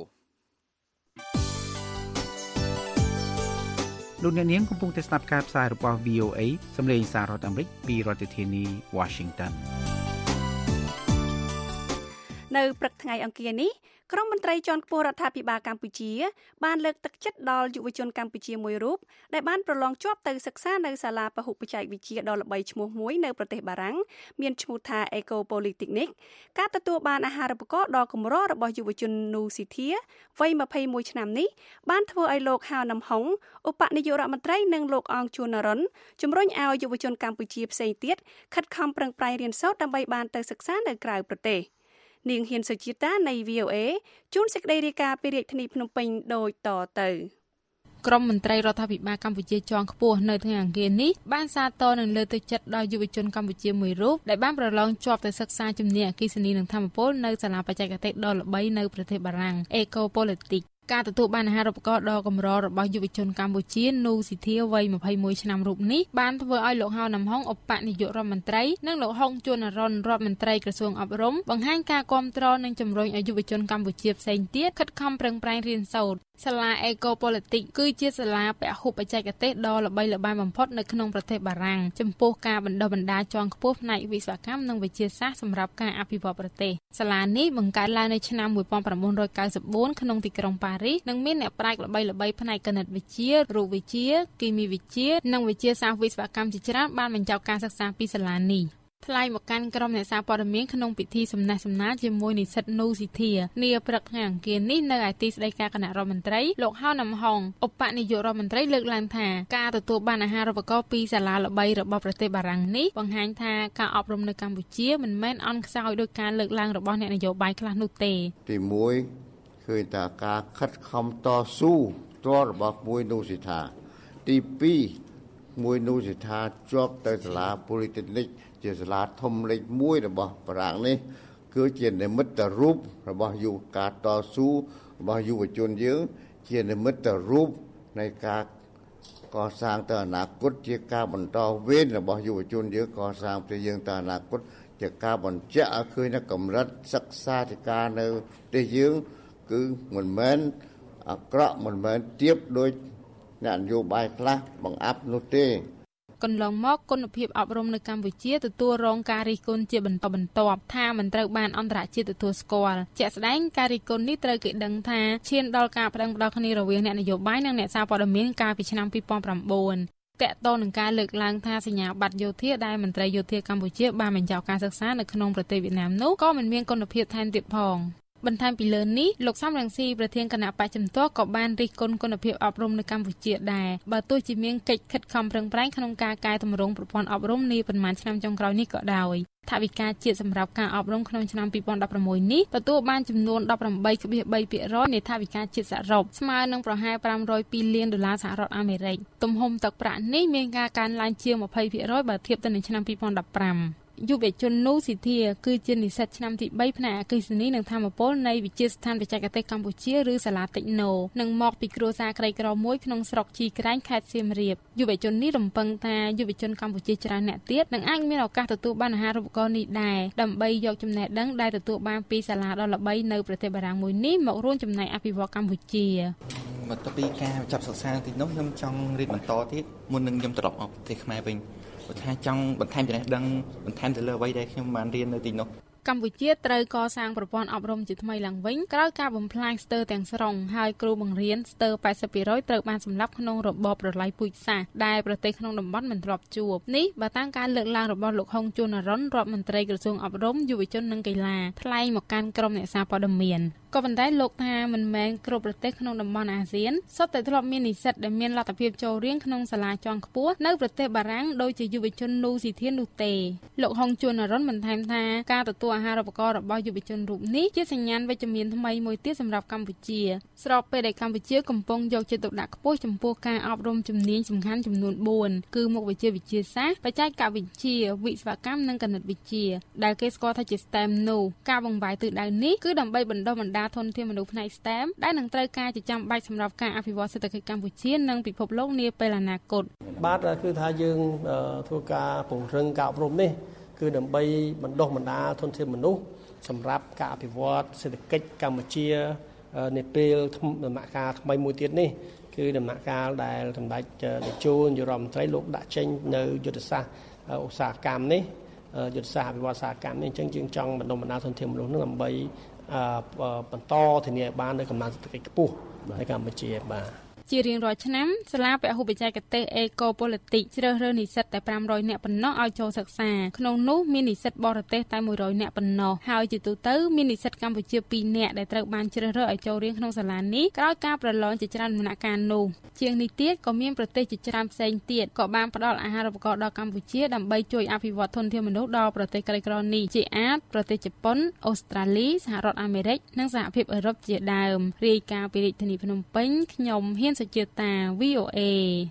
លោកអ្នកនាងកំពុងតែស្ដាប់ការផ្សាយរបស់ វី អូ អេ សម្លេងសាររដ្ឋអាមេរិកពីរដ្ឋធានី Washington នៅព្រឹកថ្ងៃអង្គារនេះក្រុមមន្ត្រីជាន់ខ្ពស់រដ្ឋាភិបាលកម្ពុជាបានលើកទឹកចិត្តដល់យុវជនកម្ពុជាមួយរូបដែលបានប្រឡងជាប់ទៅសិក្សានៅសាលាពហុបច្ចេកវិទ្យាដ៏ល្បីឈ្មោះមួយនៅប្រទេសបារាំងមានឈ្មោះថា Eco Polytechnic ការទទួលបានអាហារូបករណ៍ដ៏កម្ររបស់យុវជននូស៊ីធាវ័យម្ភៃមួយឆ្នាំនេះបានធ្វើឲ្យលោកហៅណាំហុងឧបនាយករដ្ឋមន្ត្រីនិងលោកអងជួននរុនជំរុញឲ្យយុវជនកម្ពុជាផ្សេងទៀតខិតខំប្រឹងប្រែងរៀនសូត្រដើម្បីបានទៅសិក្សានៅក្រៅប្រទេសនាងហ៊ានសុជាតានៃ វី អូ អេ ជួនសេចក្តីរាយការណ៍ពីរាជធានីភ្នំពេញដូចតទៅក្រុមមន្ត្រីរដ្ឋាភិបាលកម្ពុជាជាន់ខ្ពស់នៅថ្ងៃអង្គារនេះបានសាទរនិងលើកទឹកចិត្តដល់យុវជនកម្ពុជាមួយរូបដែលបានប្រឡងជាប់ទៅសិក្សាជំនាញអគ្គិសនីនិងថាមពលនៅសាលាបច្ចេកទេសដ៏ល្បីនៅប្រទេសបារាំង Eco Polytechnic ការទទួលបានអាហារូបករណ៍ដ៏កម្ររបស់យុវជនកម្ពុជានូស៊ីធាវ័យម្ភៃមួយឆ្នាំរូបនេះបានធ្វើឲ្យលោកហៅណាំហុងឧបនាយករដ្ឋមន្ត្រីនិងលោកហុងជួននរុនរដ្ឋមន្ត្រីក្រសួងអប់រំបង្ហាញការគាំទ្រនិងជំរុញឲ្យយុវជនកម្ពុជាផ្សេងទៀតខិតខំប្រឹងប្រែងរៀនសូត្រសាលា Eco-Politics គឺជាសាលាពហុបច្ចេកទេសដ៏ល្បីល្បាញបំផុតនៅក្នុងប្រទេសបារាំងចំពោះការបណ្ដុះបណ្ដាលជាន់ខ្ពស់ផ្នែកវិស្វកម្មនិងវិទ្យាសាស្ត្រសម្រាប់ការអភិវឌ្ឍប្រទេសសាលានេះបង្កើតឡើងនៅឆ្នាំmột nghìn chín trăm chín mươi tưក្នុងទីក្រុងប៉ារីសនិងមានអ្នកប្រាជ្ញល្បីៗផ្នែកគណិតវិទ្យារូបវិទ្យាគីមីវិទ្យានិងវិទ្យាសាស្ត្រវិស្វកម្មជាច្រើនបានបញ្ចប់ការសិក្សាពីសាលានេះថ្លែងមកកាន់ក្រុមអ្នកសារព័ត៌មានក្នុងពិធីសំណេះសំណាលជាមួយនិស្សិតនូស៊ីធានាព្រឹកថ្ងៃអង្គារនេះនៅឯទីស្តីការគណៈរដ្ឋមន្ត្រីលោកហៅណាំហុងឧបនាយករដ្ឋមន្ត្រីលើកឡើងថាការទទួលបានអាហារូបករណ៍ពីសាលាល្បីរបស់ប្រទេសបារាំងនេះបង្ហាញថាការអប់រំនៅកម្ពុជាមិនមែនអន់ខ្សោយដោយការលើកឡើងរបស់អ្នកនយោបាយខ្លះនោះទេទីមួយឃើញថាការខិតខំតស៊ូតររបស់មួយនូស៊ីធាទីពីរមួយនូស៊ីធាជាប់ទៅសាលា Polytechnicជាសាលាធំលេខមួយរបស់បារាំងនេះគឺជានិមិត្តរូបរបស់យុវការតស៊ូរបស់យុវជនយើងជានិមិត្តរូបនៃការកសាងទៅអនាគតជាការបន្តវេនរបស់យុវជនយើងកសាងទៅយើងទៅអនាគតជាការបញ្ជាក់ឲ្យឃើញនៅកម្រិតសិក្សាធិការនៅប្រទេសយើងគឺមិនមែនអាក្រក់មិនមែនទាបដោយអ្នកនយោបាយខ្លះបង្អាប់នោះទេកន្លងមកគុណភាពអប់រំនៅកម្ពុជាទទួលរងការរិះគន់ជាបន្តបន្ទាប់ថាមិនត្រូវបានអន្តរជាតិទទួលស្គាល់ជាក់ស្ដែងការរិះគន់នេះត្រូវគេដឹងថាឈានដល់ការប្តឹងផ្តល់គ្នារវាងអ្នកនយោបាយនិងអ្នកសារព័ត៌មានកាលពីឆ្នាំពីរពាន់ប្រាំបួនតាក់ទងនឹងការលើកឡើងថាសញ្ញាបត្រយោធាដែលមន្ត្រីយោធាកម្ពុជាបានបញ្ចប់ការសិក្សានៅក្នុងប្រទេសវៀតណាមនោះក៏មិនមានគុណភាពថែមទៀតផងបន្ថែមពីលើនេះលោកសំរងស៊ីប្រធានគណៈបច្ចុប្បន្នក៏បានរិះគន់គុណភាពអប់រំនៅកម្ពុជាដែរបើទោះជាមានកិច្ចខិតខំប្រឹងប្រែងក្នុងការកែតម្រង់ប្រព័ន្ធអប់រំនាប៉ុន្មានឆ្នាំចុងក្រោយនេះក៏ដោយថវិកាជាតិសម្រាប់ការអប់រំក្នុងឆ្នាំពីរពាន់ដប់ប្រាំមួយនេះទទួលបានចំនួន ដប់ប្រាំបីភាគបីភាគរយ នៃថវិកាជាតិសរុបស្មើនឹងប្រហែលប្រាំរយពីរលានដុល្លារសហរដ្ឋអាមេរិកទំហំទឹកប្រាក់នេះមានការកើនឡើងជាងยี่สิบភាគរយបើធៀបទៅនឹងឆ្នាំពីរពាន់ដប់ប្រាំយុវជននូស៊ីធាគឺជានិស្សិតឆ្នាំទីបីផ្នែកអគ្គិសនីនិងធម្មពលនៃវិទ្យាស្ថានបច្ចេកទេសកម្ពុជាឬសាលាតិចណូនិងមកពីគ្រួសារក្រីក្រមួយក្នុងស្រុកជីក្រែងខេត្តសៀមរាបយុវជននេះរំពឹងថាយុវជនកម្ពុជាច្រើនអ្នកទៀតនឹងអាចមានឱកាសទទួលបានអាហារូបករណ៍នេះដែរដើម្បីយកចំណេះដឹងដែលទទួលបានពីសាលាដ៏ល្បីនៅប្រទេសបារាំងមួយនេះមករួមចំណែកអភិវឌ្ឍកម្ពុជាបន្ទាប់ពីការចាប់សិក្សាទីនោះខ្ញុំចង់រៀនបន្តទៀតមុននឹងខ្ញុំត្រឡប់មកប្រទេសខ្មែរវិញបើថាចង់បន្ថែមចំណេះដឹងបន្ថែមទៅលើអ្វីដែលខ្ញុំបានរៀននៅទីនោះកម្ពុជាត្រូវកសាងប្រព័ន្ធអប់រំជាថ្មីឡើងវិញក្រោយការបំផ្លាញស្ទើរទាំងស្រុងហើយគ្រូបង្រៀនស្ទើរ八十ភាគរយត្រូវបានសម្លាប់ក្នុងរបបប្រល័យពូជសាសន៍ដែលប្រទេសក្នុងតំបន់មិនធ្លាប់ជួបនេះបើតាមការលើកឡើងរបស់លោកហុងជួននរុនរដ្ឋមន្ត្រីក្រសួងអប់រំយុវជននិងកីឡាថ្លែងមកកាន់ក្រុមអ្នកសារព័ត៌មានក៏ប៉ុន្តែលោកថាមិនមែនគ្រប់ប្រទេសក្នុងតំបន់អាស៊ានសុទ្ធតែធ្លាប់មាននិស្សិតដែលមានលទ្ធភាពចូលរៀនក្នុងសាលាជាន់ខ្ពស់នៅប្រទេសបារាំងដូចជាយុវជននូស៊ីធាននោះទេលោកហុងជួននរុនបន្ថែមថាការទទួលអាហារូបករណ៍របស់យុវជនរូបនេះជាសញ្ញាណវិជ្ជមានថ្មីមួយទៀតសម្រាប់កម្ពុជាស្របពេលដែលកម្ពុជាកំពុងយកចិត្តទុកដាក់ខ្ពស់ចំពោះការអប់រំជំនាញសំខាន់ចំនួនបួនគឺមុខវិជ្ជាវិទ្យាសាស្ត្របច្ចេកវិទ្យាវិស្វកម្មនិងគណិតវិទ្យាដែលគេស្គាល់ថាជា ស្ទេម នោះការបង្វែរទិសដៅនេះគឺដើម្បីបណ្ដុះបណ្ដាលធនធានមនុស្សផ្នែក ស្ទេម ដែលនឹងត្រូវការជាចាំបាច់សម្រាប់ការអភិវឌ្ឍសេដ្ឋកិច្ចកម្ពុជានិងពិភពលោកនាពេលអនាគតបាទគឺថាយើងធ្វើការពង្រឹងការអប់រំនេះគឺដើម្បីបណ្ដុះបណ្ដាលធនធានមនុស្សសម្រាប់ការអភិវឌ្ឍសេដ្ឋកិច្ចកម្ពុជានៅពេលដំណាក់កាលថ្មីមួយទៀតនេះគឺដំណាក់កាលដែលសម្ដេចតេជោនាយករដ្ឋមន្ត្រីលោកដាក់ចេញនៅយុទ្ធសាស្ត្រឧស្សាហកម្មនេះយុទ្ធសាស្ត្រអភិវឌ្ឍឧស្សាហកម្មនេះអញ្ចឹងយើងចង់បណ្ដុះបណ្ដាលធនធានមនុស្សនឹងដើម្បីបន្តធានាបាននូវកំណើនសេដ្ឋកិច្ចខ្ពស់នៅកម្ពុជាបាទជារៀងរាល់ឆ្នាំសាលាពហុបច្ចេកទេស Eco-Politics ជ្រើសរើសនិស្សិតតែប្រាំរយនាក់ប៉ុណ្ណោះឲ្យចូលសិក្សាក្នុងនោះមាននិស្សិតបរទេសតែមួយរយនាក់ប៉ុណ្ណោះហើយជាទូទៅមាននិស្សិតកម្ពុជាពីរនាក់ដែលត្រូវបានជ្រើសរើសឲ្យចូលរៀនក្នុងសាលានេះក្រោយការប្រឡងជាច្រើនដំណាក់កាលនោះជាងនេះទៀតក៏មានប្រទេសជាច្រើនផ្សេងទៀតក៏បានផ្ដល់អាហារូបករណ៍ដល់កម្ពុជាដើម្បីជួយអភិវឌ្ឍធនធានមនុស្សដល់ប្រទេសក្រីក្រនេះជាអាចប្រទេសជប៉ុនអូស្ត្រាលីសហរដ្ឋអាមេរិកនិងសហភាពអឺរ៉ុបជាដើមរាយការណ៍ពីរាជធានីភ្នំពេញខ្ញុំហ៊ានសុជាតា វី អូ เอ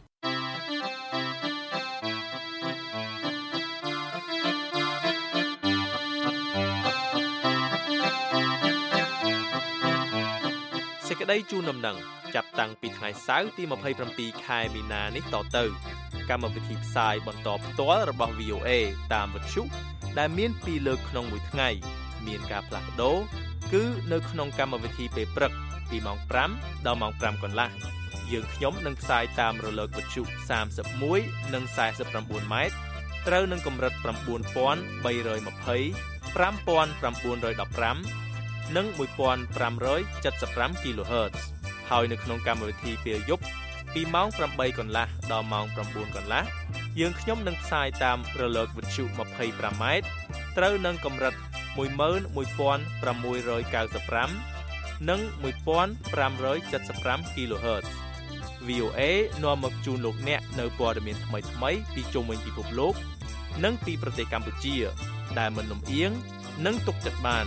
សេចក្តីជូនដំណឹងចាប់តាំងពីថ្ងៃសៅរ៍ទីម្ភៃប្រាំពីរខែមីនានេះតទៅកម្មវិធីផ្សាយបន្តផ្ទាល់របស់ វី អូ เอ តាមវិទ្យុដែលមានពីរលើកក្នុងមួយថ្ងៃមានការផ្លាស់ប្ដូរគឺនៅក្នុងកម្មវិធីពេលព្រឹកពីម៉ោងប្រាំដល់ម៉ោងប្រាំកន្លះយើងខ្ញុំនឹងផ្សាយតាមរលកវិទ្យុសាមសិបមួយនិងសែសិបប្រាំបួនម៉ែត្រត្រូវនឹងកម្រិត៩,៣២០ ៥,៩១៥ និងmột nghìn không trăm bảy mươi lăm គីឡូហឺត ហើយនៅក្នុងកម្មវិធីពេលយប់ពីម៉ោងប្រាំបីកន្លះដល់ម៉ោងប្រាំបួនកន្លះយើងខ្ញុំនឹងផ្សាយតាមរលកវិទ្យុยี่สิบห้าម៉ែត្រត្រូវនឹងកម្រិតmột một sáu chín၅ និងmột nghìn không trăm bảy mươiលំ គីឡូហឺត វី អូ เอ នាំមកជូនលោកអ្នកនៅព័ត៌មានថ្មីៗពីជុំវិញពិភពលោកនិងពីប្រទេសកម្ពុជាដែលមិនលំអៀងនិងទុកចិត្តបាន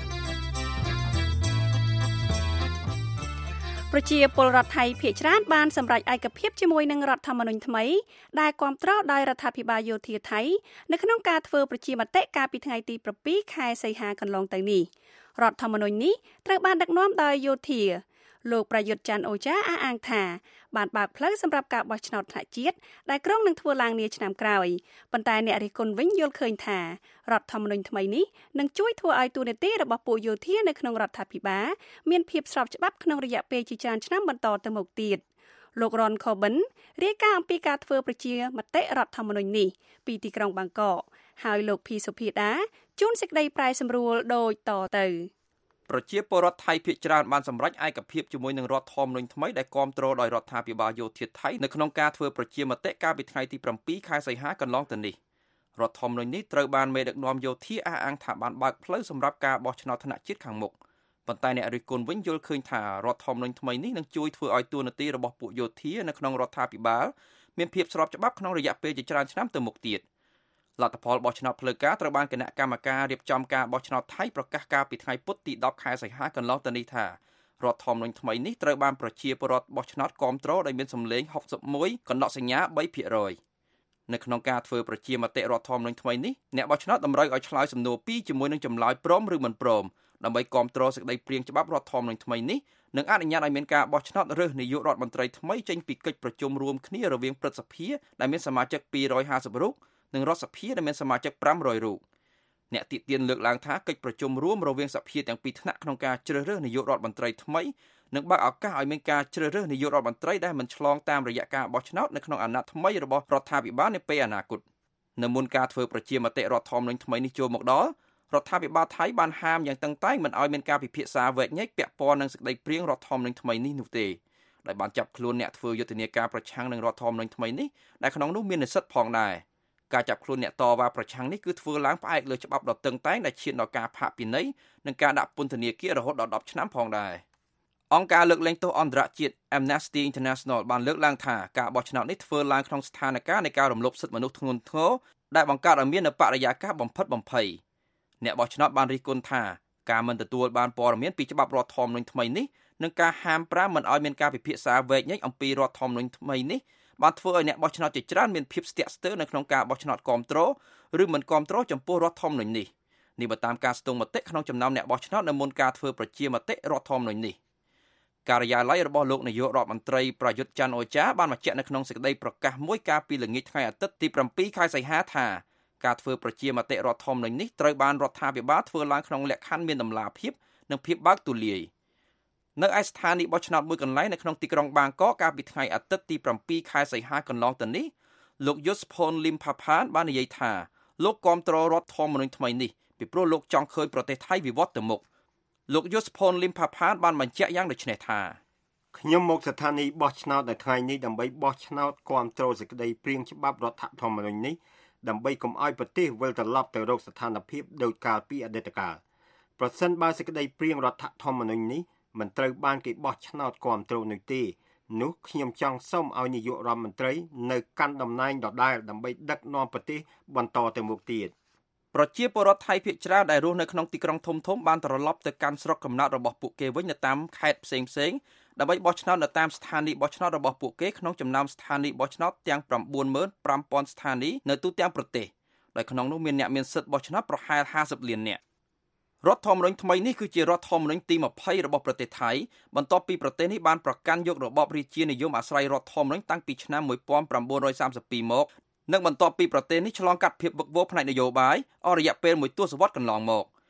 ប្រជាពលរដ្ឋថៃភាគច្រើនបានសម្រេចឯកភាពជាមួយនឹងរដ្ឋធម្មនុញ្ញថ្មីដែលគាំទ្រដោយរដ្ឋាភិបាលយោធាថៃនៅក្នុងការធ្វើប្រជាមតិកាលពីថ្ងៃទីប្រាំពីរខែសីហាកន្លងទៅនេះរដ្ឋធម្មនុញ្ញនេះត្រូវបានដឹកនាំដោយយោធាលោកប្រយុទ្ធច័ន្ទអូចាអះអាងថាបានបើកផ្លូវសម្រាប់ការបោះឆ្នោតថ្នាក់ជាតិដែលក្រុងនឹងធ្វើឡើងនាឆ្នាំក្រោយប៉ុន្តែអ្នករិះគន់វិញយល់ឃើញថារដ្ឋធម្មនុញ្ញថ្មីនេះនឹងជួយធ្វើឲ្យតួនាទីរបស់ពួកយោធានៅក្នុងរដ្ឋាភិបាលមានភាពស្របច្បាប់ក្នុងរយៈពេលជាច្រើនឆ្នាំបន្តទៅមុខទៀតលោករ៉ន ខូប៊ិនរាយការណ៍អំពីការធ្វើប្រជាមតិរដ្ឋធម្មនុញ្ញនេះពីទីក្រុងបាងកកហើយលោកភីសុភាដាជូនសេចក្តីប្រែសម្រួលដូចតទៅប្រជាពលរដ្ឋថៃភាគច្រើនបានសម្រេចឯកភាពជាមួយនឹងរដ្ឋធម្មនុញ្ញថ្មីដែលគាំទ្រដោយរដ្ឋាភិបាលយោធាថៃនៅក្នុងការធ្វើប្រជាមតិកាលពីថ្ងៃទីប្រាំពីរខែសីហាកន្លងទៅនេះរដ្ឋធម្មនុញ្ញនេះត្រូវបានមេដឹកនាំយោធាអះអាងថាបានបើកផ្លូវសម្រាប់ការបោះឆ្នោតថ្នាក់ជាតិខាងមុខប៉ុន្តែអ្នករិះគន់វិញយល់ឃើញថារដ្ឋធម្មនុញ្ញថ្មីនេះនឹងជួយធ្វើឲ្យតួនាទីរបស់ពួកយោធានៅក្នុងរដ្ឋាភិបាលមានភាពស្របច្បាប់ក្នុងរយៈពេលជាច្រើនឆ្នាំទៅមុខទៀតលទ្ធផលបោះឆ្នោតផ្លូវការត្រូវបានគណៈកម្មការរៀបចំការបោះឆ្នោតថៃប្រកាសកាលពីថ្ងៃពុធទីដប់ខែសីហាកន្លងទៅនេះថារដ្ឋធម្មនុញ្ញថ្មីនេះត្រូវបានប្រជាពលរដ្ឋបោះឆ្នោតគាំទ្រដោយមានសម្លេងហុកសិបមួយកណ្ដោះសញ្ញាបីភាគរយនៅក្នុងការធ្វើប្រជាមតិរដ្ឋធម្មនុញ្ញថ្មីនេះអ្នកបោះឆ្នោតតម្រូវឲ្យឆ្លើយសំណួរពីរជាមួយនឹងចម្លើយព្រមឬមិនព្រមដើម្បីគាំទ្រសេចក្តីព្រាងច្បាប់រដ្ឋធម្មនុញ្ញថ្មីនេះនិងអនុញ្ញាតឲ្យមានការបោះឆ្នោតរើសនាយករដ្ឋមន្ត្រីថ្មីចេញពីកិច្ចប្រជុំរួមគ្នារវាងព្រឹទ្ធសភាដែលមានសមាជិកពីររយហាសិបរូបនិងរដ្ឋសភាដែលមានសមាជិកប្រាំរយរូបអ្នកទាក់ទាញលើកឡើងថាកិច្ចប្រជុំរួមរវាងសភាទាំងពីរថ្នាក់ក្នុងការជ្រើសរើសនាយករដ្ឋមន្ត្រីថ្មីនឹងបើកឱកាសឲ្យមានការជ្រើសរើសនាយករដ្ឋមន្ត្រីដែលមិនឆ្លងតាមរយៈការបោះឆ្នោតនៅក្នុងអាណត្តិថ្មីរបស់រដ្ឋាភិបាលនាពេលអនាគតនៅមុនការធ្វើប្រជាមតិរដ្ឋធម្មនុញ្ញថ្មីនេះចូលមកដល់រដ្ឋាភិបាលថៃបានហាមយ៉ាងតឹងតែងមិនឲ្យមានការពិភាក្សាវែកញែកពាក់ព័ន្ធនឹងសេចក្តីព្រាងរដ្ឋធម្មនុញ្ញថ្មីនេះនោះទេដោយបានចាប់ខ្លួនអ្នកធ្វើយុទ្ធនាការប្រឆាំងនឹងរដ្ឋធម្មនុញ្ញថ្មីនេះដែលក្នុងនោះមាននិស្សិតផងដែរការចាប់ខ្លួនអ្នកតវ៉ាប្រឆាំងនេះគឺធ្វើឡើងផ្អែកលើច្បាប់ដ៏តឹងតែងដែលឈានដល់ការផាកពិន័យនិងការដាក់ពន្ធនាគាររហូតដល់ដប់ឆ្នាំផងដែរអង្គការលើកលែងទោសអន្តរជាតិ Amnesty International បានលើកឡើងថាការបោះឆ្នោតនេះធ្វើឡើងក្នុងស្ថានភាពនៃការរំលោភសិទ្ធិមនុស្សធ្ងន់ធ្ងរដែលបង្កើតឲ្យមាននូវបរិយាកាសបំផិតបំភ័យអ្នកបោះឆ្នោតបានរិះគន់ថាការមិនទទួលបានព័ត៌មានពីច្បាប់រដ្ឋធម្មនុញ្ញថ្មីនេះនិងការហាមប្រាមមិនឲ្យមានការពិភាក្សាវែកញែកអំពីរដ្ឋធម្មនុញ្ញថ្មីនេះបានធ្វើឲ្យអ្នកបោះឆ្នោតជាច្រើនមានភាពស្ទាក់ស្ទើរនៅក្នុងការបោះឆ្នោតគាំទ្រឬមិនគាំទ្រចំពោះរដ្ឋធម្មនុញ្ញនេះនេះបើតាមការស្ទង់មតិក្នុងចំណោមអ្នកបោះឆ្នោតនៅមុនការធ្វើប្រជាមតិរដ្ឋធម្មនុញ្ញនេះការិយាល័យរបស់លោកនាយករដ្ឋមន្ត្រីប្រយុទ្ធច័ន្ទអូចាបានបញ្ជាក់នៅក្នុងសេចក្តីប្រកាសមួយកាលពីល្ងាចថ្ងៃអាទិត្យទីប្រាំពីរខែសីហាថាការធ្វើប្រជាមតិរដ្ឋធម្មនុញ្ញនេះត្រូវបានរដ្ឋាភិបាលធ្វើឡើងក្នុងលក្ខខណ្ឌមានតម្លាភាពនិងភាពបើកទូលាយនៅឯស្ថានីយ៍បោះឆ្នោតមួយកន្លែងនៅក្នុងទីក្រុងបាងកកកាលពីថ្ងៃអាទិត្យទីប្រាំពីរខែសីហាកន្លងទៅនេះលោកយុសផុនលីមផាផានបាននិយាយថាលោកគាំទ្ររដ្ឋធម្មនុញ្ញថ្មីនេះពីព្រោះលោកចង់ឃើញប្រទេសថៃវិវត្តទៅមុខលោកយុសផុនលីមផាផានបានបញ្ជាក់យ៉ាងដូចនេះថាខ្ញុំមកស្ថានីយ៍បោះឆ្នោតនៅថ្ងៃនេះដើម្បីបោះឆ្នោតគាំទ្រសេចក្តីព្រាងច្បាប់រដ្ឋធម្មនុញ្ញនេះដើម្បីកុំឲ្យប្រទេសវិលត្រឡប់ទៅរកស្ថានភាពដូចកាលពីអតីតកាលប្រសិនបើសេចក្តីព្រាងរដ្ឋធម្មនុញ្ញនេះមិនត្រូវបានគេបោះឆ្នោតគាំទ្រនោះទេនោះខ្ញុំចង់សូមឲ្យនាយករដ្ឋមន្ត្រីនៅកាន់តំណែងដដែលដើម្បីដឹកនាំប្រទេសបន្តទៅមុខទៀតប្រជាពលរដ្ឋថៃភាគច្រើនដែលរស់នៅក្នុងទីក្រុងធំៗបានត្រឡប់ទៅកាន់ស្រុកកំណើតរបស់ពួកគេវិញនៅតាមខេត្តផ្សេងៗដើម្បីបោះឆ្នោតនៅតាមស្ថានីយ៍បោះឆ្នោតរបស់ពួកគេក្នុងចំណោមស្ថានីយ៍បោះឆ្នោតទាំងប្រាំបួនម៉ឺនប្រាំពាន់ស្ថានីយ៍នៅទូទាំងប្រទេសដោយក្នុងនោះមានអ្នកមានសិទ្ធិបោះឆ្នោតប្រហែលហាសិបលាននាក់រដ្ឋធម្មនុញ្ញថ្មីនេះគឺជារដ្ឋធម្មនុញ្ញទីยี่สิบរបស់ប្រទេសថៃបន្ទាប់ពីប្រទេសនេះបានប្រកាន់យករបបរាជានិយមអាស្រ័យរដ្ឋធម្មនុញ្ញតាំងពីឆ្នាំmột nghìn chín trăm sa mươi haiមកនិងបន្ទាប់ពីប្រទេសនេះឆ្លងកាត់ភាពវឹកវរផ្នែកនយោបាយអស់រយៈពេលមួយទសវត្សរ៍កន្លងមក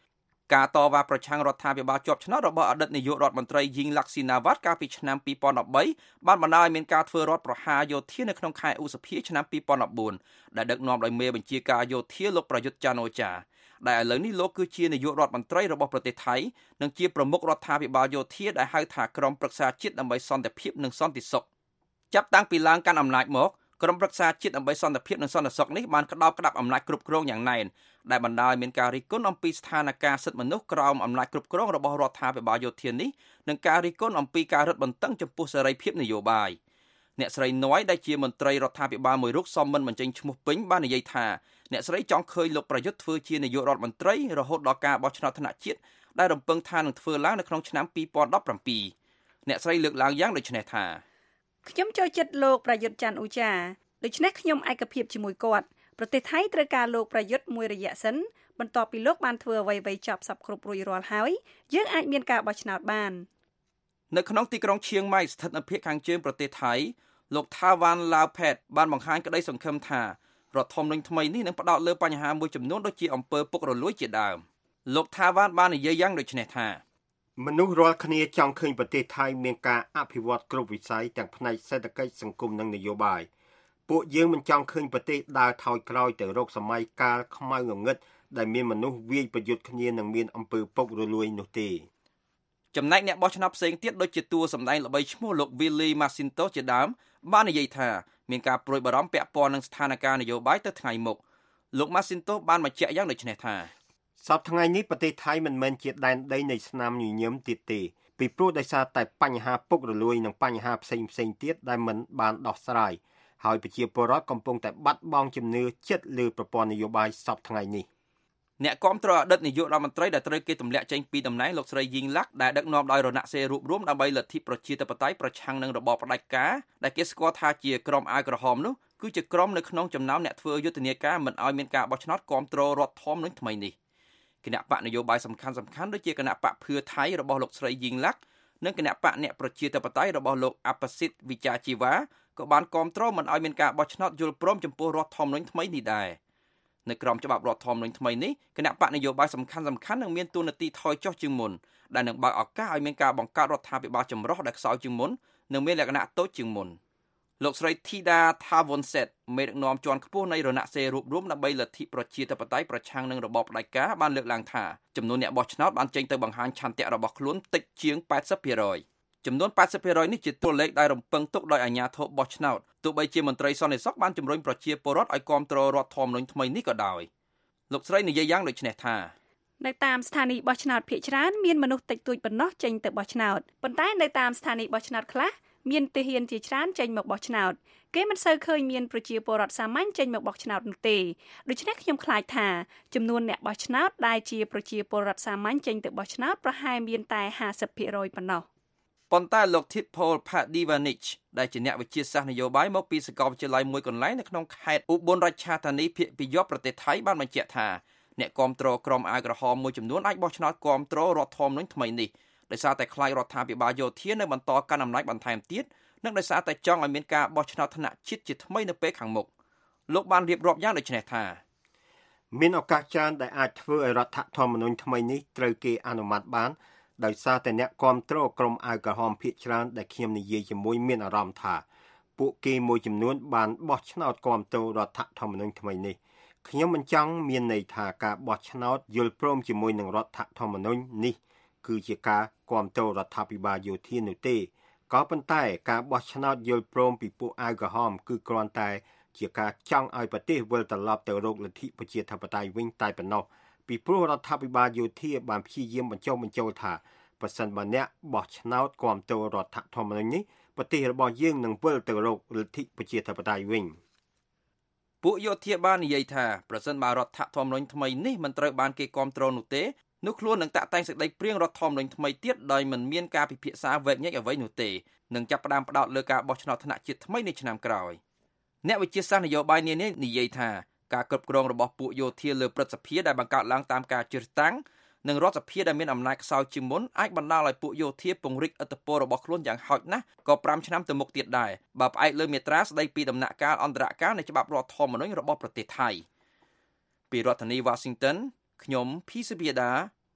ការតវ៉ាប្រឆាំងរដ្ឋាភិបាលជាប់ឆ្នោតរបស់អតីតនាយករដ្ឋមន្ត្រីយីងឡាក់ស៊ីណាវ៉ាត់កាលពីឆ្នាំពីរពាន់ដប់បីបានបណ្ដាលឲ្យមានការធ្វើរដ្ឋប្រហារយោធានៅក្នុងខែឧសភាឆ្នាំពីរពាន់ដប់បួនដែលដឹកនាំដោយមេបញ្ជាការយោធាលោកប្រយុទ្ធចាន់អូចាដែលឥឡូវនេះលោកគឺជានាយករដ្ឋមន្ត្រីរបស់ប្រទេសថៃនិងជាប្រមុខរដ្ឋាភិបាលយោធាដែលហៅថាក្រុមប្រឹក្សាជាតិដើម្បីសន្តិភាពនិងសន្តិសុខចាប់តាំងពីឡើងកាន់អំណាចមកក្រុមប្រឹក្សាជាតិដើម្បីសន្តិភាពនិងសន្តិសុខនេះបានក្តោបក្តាប់អំណាចគ្រប់គ្រងយ៉ាងណែនដែលបណ្ដាលឲ្យមានការរិះគន់អំពីស្ថានភាពសិទ្ធិមនុស្សក្រោមអំណាចគ្រប់គ្រងរបស់រដ្ឋាភិបាលយោធានេះនិងការរិះគន់អំពីការរឹតបន្តឹងចំពោះសេរីភាពនយោបាយអ្នកស្រីណយដែលជាមន្ត្រីរដ្ឋាភិបាលមួយរូបសមមិនបញ្ចេញឈ្មោះពេញបាននិយាយថាអ្នកស្រីចង់ឃើញលោកប្រយុទ្ធធ្វើជានាយករដ្ឋមន្ត្រីរហូតដល់ការបោះឆ្នោតថ្នាក់ជាតិដែលរំពឹងថានឹងធ្វើឡើងនៅក្នុងឆ្នាំពីរពាន់ដប់ប្រាំពីរអ្នកស្រីលើកឡើងយ៉ាងដូចនេះថាខ្ញុំចូលចិត្តលោកប្រយុទ្ធច័ន្ទអូចាដូច្នេះខ្ញុំឯកភាពជាមួយគាត់ប្រទេសថៃត្រូវការលោកប្រយុទ្ធមួយរយៈសិនបន្ទាប់ពីលោកបានធ្វើអ្វីៗចប់សពគ្រប់រួចរាល់ហើយយើងអាចមានការបោះឆ្នោតបាននៅក្នុងទីក្រុងឈៀងម៉ៃស្ថិតនៅភាគខាងជើងប្រទេសថៃលោកថាវ៉ាន់ឡាវផេតបានបង្ហាញក្តីសង្ឃឹមថារដ្ឋធម្មនុញ្ញថ្មីនេះនឹងផ្ដោតលើបញ្ហាមួយចំនួនដូចជាអំពើពុករលួយជាដើមលោកថាវ៉ាន់បាននិយាយយ៉ាងដូចនេះថាមនុស្សរាល់គ្នាចង់ឃើញប្រទេសថៃមានការអភិវឌ្ឍគ្រប់វិស័យទាំងផ្នែកសេដ្ឋកិច្ចសង្គមនិងនយោបាយពួកយើងមិនចង់ឃើញប្រទេសដើរថយក្រោយទៅរកសម័យកាលខ្មៅងងឹតដែលមានមនុស្សវាយប្រយុទ្ធគ្នានិងមានអំពើពុករលួយនោះទេចំណែកអ្នកបោះឆ្នោតផ្សេងទៀតដូចជាតួសម្ដែងល្បីឈ្មោះលោក Willie Macinto ជាដើមបាននិយាយថាមានការព្រួយបារម្ភពាក់ព័ន្ធនឹងស្ថានភាពនយោបាយទៅថ្ងៃមុខលោក Macinto បានបញ្ជាក់យ៉ាងដូចនេះថាសប្តាហ៍ថ្ងៃនេះប្រទេសថៃមិនមែនជាដែនដីនៃស្នាមញញឹមទៀតទេពីព្រោះដោយសារតែបញ្ហាពុករលួយនិងបញ្ហាផ្សេងផ្សេងទៀតដែលមិនបានដោះស្រាយហើយប្រជាពលរដ្ឋកំពុងតែបាត់បង់ជំនឿចិត្តលើប្រព័ន្ធនយោបាយសប្តាហ៍ថ្ងៃនេះអ្នកគាំទ្រអតីតនាយករដ្ឋមន្ត្រីដែលត្រូវគេទម្លាក់ចេញពីតំណែងលោកស្រីយីងឡាក់ដែលដឹកនាំដោយរណសិរ្សរួបរวมដើម្បីលទ្ធិប្រជាធិបតេយ្យប្រឆាំងនឹងរបបផ្ដាច់ការដែលគេស្គាល់ថាជាក្រុមអាវក្រហមនោះគឺជាក្រុមនៅក្នុងចំណោមអ្នកធ្វើយុទ្ធនាការមិនឲ្យមានការបោះឆ្នោតគាំទ្ររដ្ឋធម្មនុញ្ញថ្មីនេះគណៈបកនយោបាយសំខាន់សំខាន់ដូចជាគណៈបកភឿថៃរបស់លោកស្រីយីងឡាក់និងគណៈបកអ្នកប្រជាធិបតេយ្យរបស់លោកអបសិទ្ធវិជ្ជាជីវ៉ាក៏បានគាំទ្រមិនឲ្យមានការបោះឆ្នោតយល់ព្រមចំពោះរដ្ឋធម្មនុញ្ញថ្មីនេះដែរនៅក្រោមច្បាប់រដ្ឋធម្មនុញ្ញថ្មីនេះគណៈបកនយោបាយសំខាន់សំខាន់នឹងមានតួនាទីថយចុះជាងមុនដែលនឹងបើកឱកាសឲ្យមានការបង្កើតរដ្ឋាភិបាលចម្រុះដែលខ្សោយជាងមុននិងមានលក្ខណៈតូចជាងមុនលោកស្រី Thida Thavonset មេដឹកនាំជាន់ខ្ពស់នៃរណសិរ្សរួបរวมដើម្បីលទ្ធិប្រជាធិបតេយ្យប្រឆាំងនឹងរបបផ្ដាច់ការបានលើកឡើងថាចំនួនអ្នកបោះឆ្នោតបានចេញទៅបង្ហាញឆន្ទៈរបស់ខ្លួនតិចជាង ប៉ែតសិបភាគរយ ចំនួន ប៉ែតសិបភាគរយ នេះជាតួលេខដែលរំពឹងទុកដោយអាជ្ញាធរបោះឆ្នោតទោះបីជាមន្ត្រីសន្តិសុខបានជំរុញប្រជាពលរដ្ឋឲ្យគាំទ្ររដ្ឋធម្មនុញ្ញថ្មីនេះក៏ដោយលោកស្រីនិយាយយ៉ាងដូចនេះថានៅតាមស្ថានីយ៍បោះឆ្នោតភាគច្រើនមានមនុស្សតិចតួចប៉ុណ្ណោះចេញទៅបោះឆ្នោតប៉ុន្តែនៅតាមស្ថានីយ៍បោះឆ្នោតខ្លះមានទាហានជាច្រើនចេញមកបោះឆ្នោតគេមិនសូវឃើញមានប្រជាពលរដ្ឋសាមញ្ញចេញមកបោះឆ្នោតនោះទេដូច្នេះខ្ញុំខ្លាចថាចំនួនអ្នកបោះឆ្នោតដែលជាប្រជាពលរដ្ឋសាមញ្ញចេញទៅបោះឆ្នោតប្រហែលមានតែ ហាសិបភាគរយ ប៉ុណ្ណោះប៉ុន្តែលោក Tipol Padivanich ដែលជាអ្នកវិទ្យាសាស្ត្រនយោបាយមកពីសាកលវិទ្យាល័យមួយកន្លែងនៅក្នុងខេត្តឧបលរាជធានីភាគពីយប់ប្រទេសថៃបានបញ្ជាក់ថាអ្នកគាំទ្រក្រុមអាវក្រហមមួយចំនួនអាចបោះឆ្នោតគាំទ្ររដ្ឋធម្មនុញ្ញថ្មីនេះដោយសារតែខ្លាចរដ្ឋាភិបាលយោធានៅបន្តកាន់អំណាចបន្ថែមទៀតនិងដោយសារតែចង់ឲ្យមានការបោះឆ្នោតថ្នាក់ជាតិជាថ្មីនៅពេលខាងមុខលោកបានរៀបរាប់យ៉ាងដូចនេះថាមានឱកាសច្រើនដែលអាចធ្វើឲ្យរដ្ឋធម្មនុញ្ញថ្មីនេះត្រូវគេអនុម័តបានដោយសារតែអ្នកគាំទ្រក្រុមអាវក្រហមភាគច្រើនដែលខ្ញុំនិយាយជាមួយមានអារម្មណ៍ថាពួកគេមួយចំនួនបានបោះឆ្នោតគាំទ្ររដ្ឋធម្មនុញ្ញថ្មីនេះខ្ញុំមិនចង់មានន័យថាការបោះឆ្នោតយល់ព្រមជាមួយនឹងរដ្ឋធម្មនុញ្ញនេះគឺជាការគាំទ្ររដ្ឋាភិបាលយោធានោះទេក៏ប៉ុន្តែការបោះឆ្នោតយល់ព្រមពីពួកអាវក្រហមគឺគ្រាន់តែជាការចង់ឲ្យប្រទេសវិលត្រឡប់ទៅរកលទ្ធិប្រជាធិបតេយ្យវិញតែប៉ុណ្ណោះពីព្រោះរដ្ឋាភិបាលយោធាបានព្យាយាមបញ្ចុះបញ្ចូលថាប្រសិនបើអ្នកបោះឆ្នោតគាំទ្ររដ្ឋធម្មនុញ្ញនេះប្រទេសរបស់យើងនឹងវិលទៅរកលទ្ធិប្រជាធិបតេយ្យវិញពួកយោធាបាននិយាយថាប្រសិនបើរដ្ឋធម្មនុញ្ញថ្មីនេះមិនត្រូវបានគេគាំទ្រនោះទេនោះខ្លួននឹងតាក់តែងសេចក្តីព្រាងរដ្ឋធម្មនុញ្ញថ្មីទៀតដោយមិនមានការពិភាក្សាវែកញែកអ្វីនោះទេនឹងចាប់ផ្ដើមផ្ដោតលើការបោះឆ្នោតថ្នាក់ជាតិថ្មីនៅឆ្នាំក្រោយអ្នកវិទ្យាសាស្ត្រនយោបាយនានានិយាយថាការគ្រប់គ្រងរបស់ពួកយោធាលើព្រឹទ្ធសភាដែលបង្កើតឡើងតាមការជ្រើសតាំងនិងរដ្ឋសភាដែលមានអំណាចខ្សោយជាងមុនអាចបណ្ដាលឲ្យពួកយោធាពង្រីកឥទ្ធិពលរបស់ខ្លួនយ៉ាងហោចណាស់ក៏ប្រាំឆ្នាំទៅមុខទៀតដែរបើផ្អែកលើមាត្រាស្ដីពីដំណាក់កាលអន្តរកាលនៃច្បាប់រដ្ឋធម្មនុញ្ញរបស់ប្រទេសថៃពីរដ្ឋធានី Washington ខ្ញុំភីសុភាដា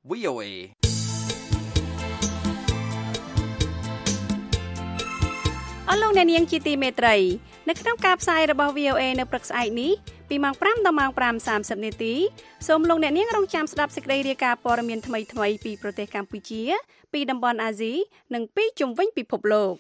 វី អូ เอអស់លោកអ្នកនាងជាទីមេត្រីនៅក្នុងការផ្សាយរបស់ វី អូ เอ នៅព្រឹកស្អែកនេះពីម៉ោងប្រាំដល់ម៉ោងប្រាំសាមសិបនាទីសូមលោកអ្នកនាងរងចាំស្ដាប់សេចក្តីរាយការណ៍ព័ត៌មានថ្មីៗពីប្រទេសកម្ពុជាពីតំបន់អាស៊ីនិងពីជុំវិញពិភពលោក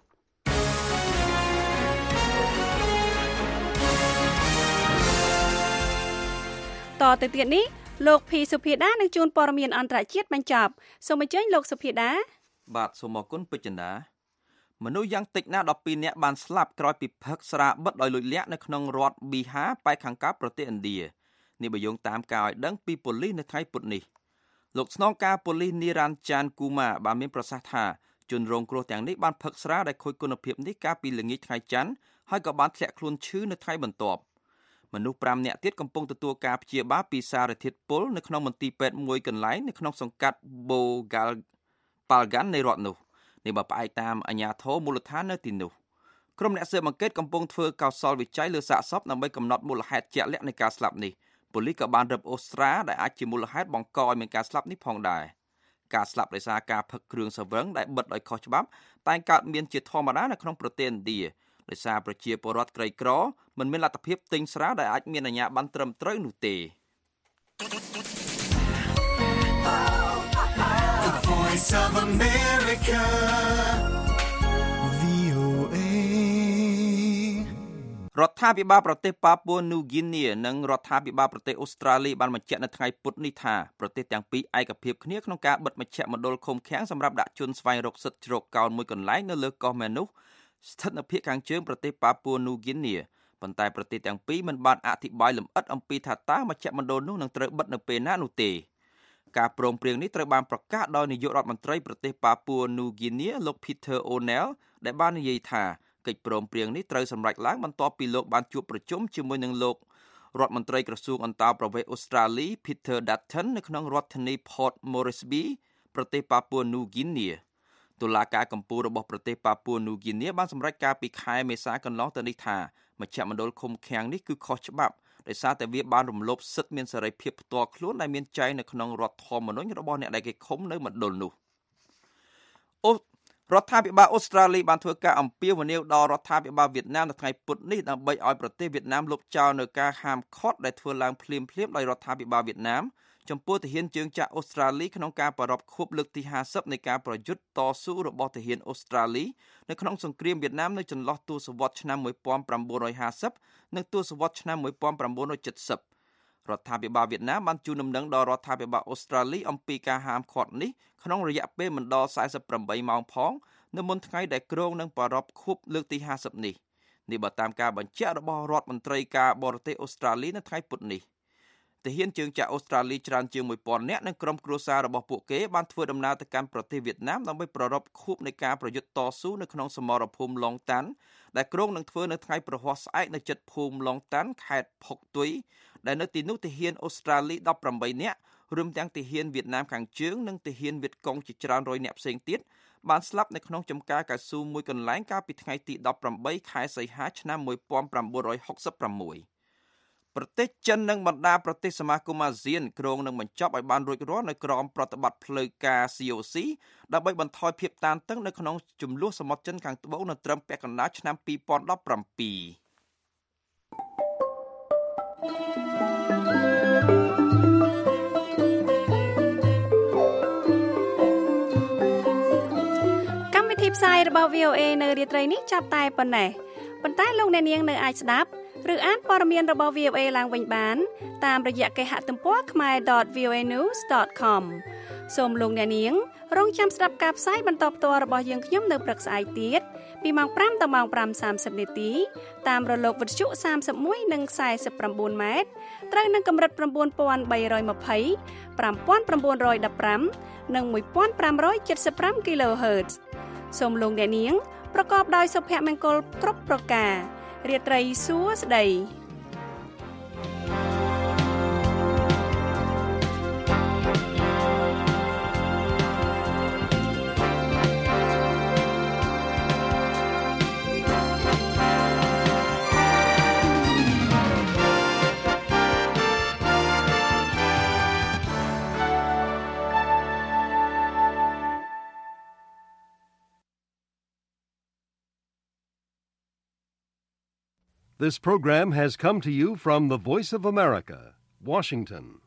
តទៅទៀតនេះលោកភីសុភាដានឹងជួនព័ត៌មានអន្តរជាតិបញ្ចប់សូមអញ្ជើញលោកសុភាដាបាទសូមអរគុណពេជ្រចិន្តាមនុស្សយ៉ាងតិចណាស់ដប់ពីរនាក់បានស្លាប់ក្រោយពីផឹកស្រាបិទដោយលួចលាក់នៅក្នុងរដ្ឋប៊ីហាប៉ែកខាងកើតប្រទេសឥណ្ឌានេះបើយោងតាមការឲ្យដឹងពីប៉ូលីសនៅថ្ងៃពុធនេះលោកស្នងការប៉ូលីសនីរ៉ាន់ចានគូម៉ាបានមានប្រសាសន៍ថាជនរងគ្រោះទាំងនេះបានផឹកស្រាដែលខូចគុណភាពនេះកាលពីល្ងាចថ្ងៃច័ន្ទហើយក៏បានធ្លាក់ខ្លួនឈឺនៅថ្ងៃបន្ទាប់មនុស្សប្រាំនាក់ទៀតកំពុងទទួលការព្យាបាលពីសារធាតុពុលនៅក្នុងមន្ទីរពេទ្យមួយកន្លែងនៅក្នុងសង្កាត់បូហ្គាល់ប៉ាល់ហ្គាន់នៃរដ្ឋនោះនេះបើផ្អែកតាមអាជ្ញាធរមូលដ្ឋាននៅទីនោះក្រុមអ្នកស៊ើបអង្កេតកំពុងធ្វើកោសលវិច័យលើសាកសពដើម្បីកំណត់មូលហេតុជាក់លាក់នៃការស្លាប់នេះប៉ូលីសក៏បានរឹបអូស្ត្រាដែលអាចជាមូលហេតុបង្កឲ្យមានការស្លាប់នេះផងដែរការស្លាប់ដោយសារការផឹកគ្រឿងសង្វឹងដែលបិទដោយខុសច្បាប់តែកើតមានជាធម្មតានៅក្នុងប្រទេសឥណ្ឌាដោយសារប្រជាពលរដ្ឋក្រីក្រមិនមានលទ្ធភាពទិញស្រាដែលអាចមានអាជ្ញាប័ណ្ណត្រឹមត្រូវនោះទេVoice of America វី អូ เอ រដ្ឋាភិបាលប្រទេសប៉ាពួនូហ្គីនីនិងរដ្ឋាភិបាលប្រទេសអូស្ត្រាលីបានបញ្ជាក់នៅថ្ងៃពុធនេះថាប្រទេសទាំងពីរឯកភាពគ្នាក្នុងការបិទមជ្ឈមណ្ឌលឃុំឃាំងសម្រាប់ដាក់ជនស្វែងរកសិទ្ធិជ្រកកោនមួយកន្លែងនៅលើកោះមែននោះស្ថិតនៅភាគខាងជើងប្រទេសប៉ាពួនូហ្គីនីប៉ុន្តែប្រទេសទាំងពីរមិនបានអធិប្បាយលម្អិតអំពីថាតើមជ្ឈមណ្ឌលនោះនឹងត្រូវបិទនៅពេលណានោះទេការព្រមព្រៀងនេះត្រូវបានប្រកាសដោយនាយករដ្ឋមន្ត្រីប្រទេសប៉ាពួនូហ្គីនីលោក Peter O'Neill ដែលបាននិយាយថាកិច្ចព្រមព្រៀងនេះត្រូវសម្រេចឡើងបន្ទាប់ពីលោកបានជួបប្រជុំជាមួយនឹងលោករដ្ឋមន្ត្រីក្រសួងអន្តរប្រវេសន៍អូស្ត្រាលី Peter Dutton នៅក្នុងរដ្ឋធានី Port Moresby ប្រទេសប៉ាពួនូហ្គីនីតុលាការកំពូលរបស់ប្រទេសប៉ាពួនូហ្គីនីបានសម្រេចការពីខែមេសាកន្លងទៅនេះថាមជ្ឈមណ្ឌលឃុំឃាំងនេះគឺខុសច្បាប់ដោយសារតែវាបានរំលោភសិទ្ធិមានសេរីភាពផ្ទាល់ខ្លួនដែលមានចែងនៅក្នុងរដ្ឋធម្មនុញ្ញរបស់អ្នកដែលគេឃុំនៅមណ្ឌលនោះអូរដ្ឋាភិបាលអូស្ត្រាលីបានធ្វើការអំពាវនាវដល់រដ្ឋាភិបាលវៀតណាមនៅថ្ងៃពុធនេះដើម្បីឲ្យប្រទេសវៀតណាមលុបចោលនៅការហាមឃាត់ដែលធ្វើឡើងភ្លាមៗដោយរដ្ឋាភិបាលវៀតណាមចំពោះទាហានជើងចាក់អូស្ត្រាលីក្នុងការប្រារព្ធខួបលើកទីហាសិបនៃការប្រយុទ្ធតស៊ូរបស់ទាហានអូស្ត្រាលីនៅក្នុងសង្គ្រាមវៀតណាមនៅចន្លោះទសវត្សរ៍ឆ្នាំmột nghìn chín trămห้าสิบនិងទសវត្សរ៍ឆ្នាំmột nghìn chín trăm 칠십រដ្ឋាភិបាលវៀតណាមបានជូនដំណឹងដល់រដ្ឋាភិបាលអូស្ត្រាលីអំពីការហាមឃាត់នេះក្នុងរយៈពេលមិនដល់สี่สิบแปดម៉ោងផងនៅមុនថ្ងៃដែលគ្រោងនឹងប្រារព្ធខួបលើកទីห้าสิบនេះនេះបើតាមការបញ្ជាក់របស់រដ្ឋមន្ត្រីការបរទេសអូស្ត្រាលីនៅថ្ងៃពុធនេះទាហានជើងចាក់អូស្ត្រាលីច្រើនជាងmộtពាន់នាក់និងក្រុមគ្រួសាររបស់ពួកគេបានធ្វើដំណើរទៅកាន់ប្រទេសវៀតណាមដើម្បីប្រារព្ធខួបនៃការប្រយុទ្ធតស៊ូនៅក្នុងសមរភូមិឡុងតាន់ដែលគ្រោងនឹងធ្វើនៅថ្ងៃប្រហ័សស្អែកនៅជិតភូមិឡុងតាន់ខេត្តផុកទុយដែលនៅទីនោះទាហានអូស្ត្រាលីដប់ប្រាំបីនាក់រួមទាំងទាហានវៀតណាមខាងជើងនិងទាហានវៀតកុងជាច្រើនរយនាក់ផ្សេងទៀតបានស្លាប់នៅក្នុងចំការកៅស៊ូមួយកន្លែងកាលពីថ្ងៃទីដប់ប្រាំបីខែសីហាឆ្នាំmột nghìn chín trăm sáu mươi sáuប្រទេសចិននិងបណ្ដាប្រទេសសមាគមអាស៊ានគ្រោងនឹងបញ្ចប់ឲ្យបានរួចរាល់នៅក្រោមប្រតិបត្តិផ្លូវការ ซี អូ ซี ដើម្បីបន្ថយភាពតានតឹងនៅក្នុងចំនួនសមុទ្រចិនខាងត្បូងនៅត្រឹមពាក់កណ្ដាលឆ្នាំ二零một七កម្មវិធីផ្សាយរបស់ វី អូ เอ នៅរាត្រីនេះចាប់តែប៉ុណ្ណេះប៉ុន្តែលោកអ្នកនាងនៅអាចស្ដាប់ឬអានព័ត៌មានរបស់ វី អូ เอ ឡើងវិញបានតាមរយៈគេហទំព័រ khmer dot v o a news dot com សូមលោកអ្នកនាងរងចាំស្ដាប់ការផ្សាយបន្តផ្ទាល់របស់យើងខ្ញុំនៅព្រឹកស្អែកទៀតពីម៉ោងប្រាំដល់ម៉ោងប្រាំសាមសិបនាទីតាមរលកវិទ្យុសាមសិបមួយនិង สี่สิบเก้า ម៉ែត្រត្រូវនឹងកម្រិត九nghìn ba trămยี่สิบ five thousand nine hundred fifteen និង one thousand five hundred seventy-five គីឡូហឺតซ์សូមលោកអ្នកនាងប្រកបដោយសុភមង្គលគ្រប់ប្រការរាត្រីសួស្តី This program has come to you from the Voice of America, Washington.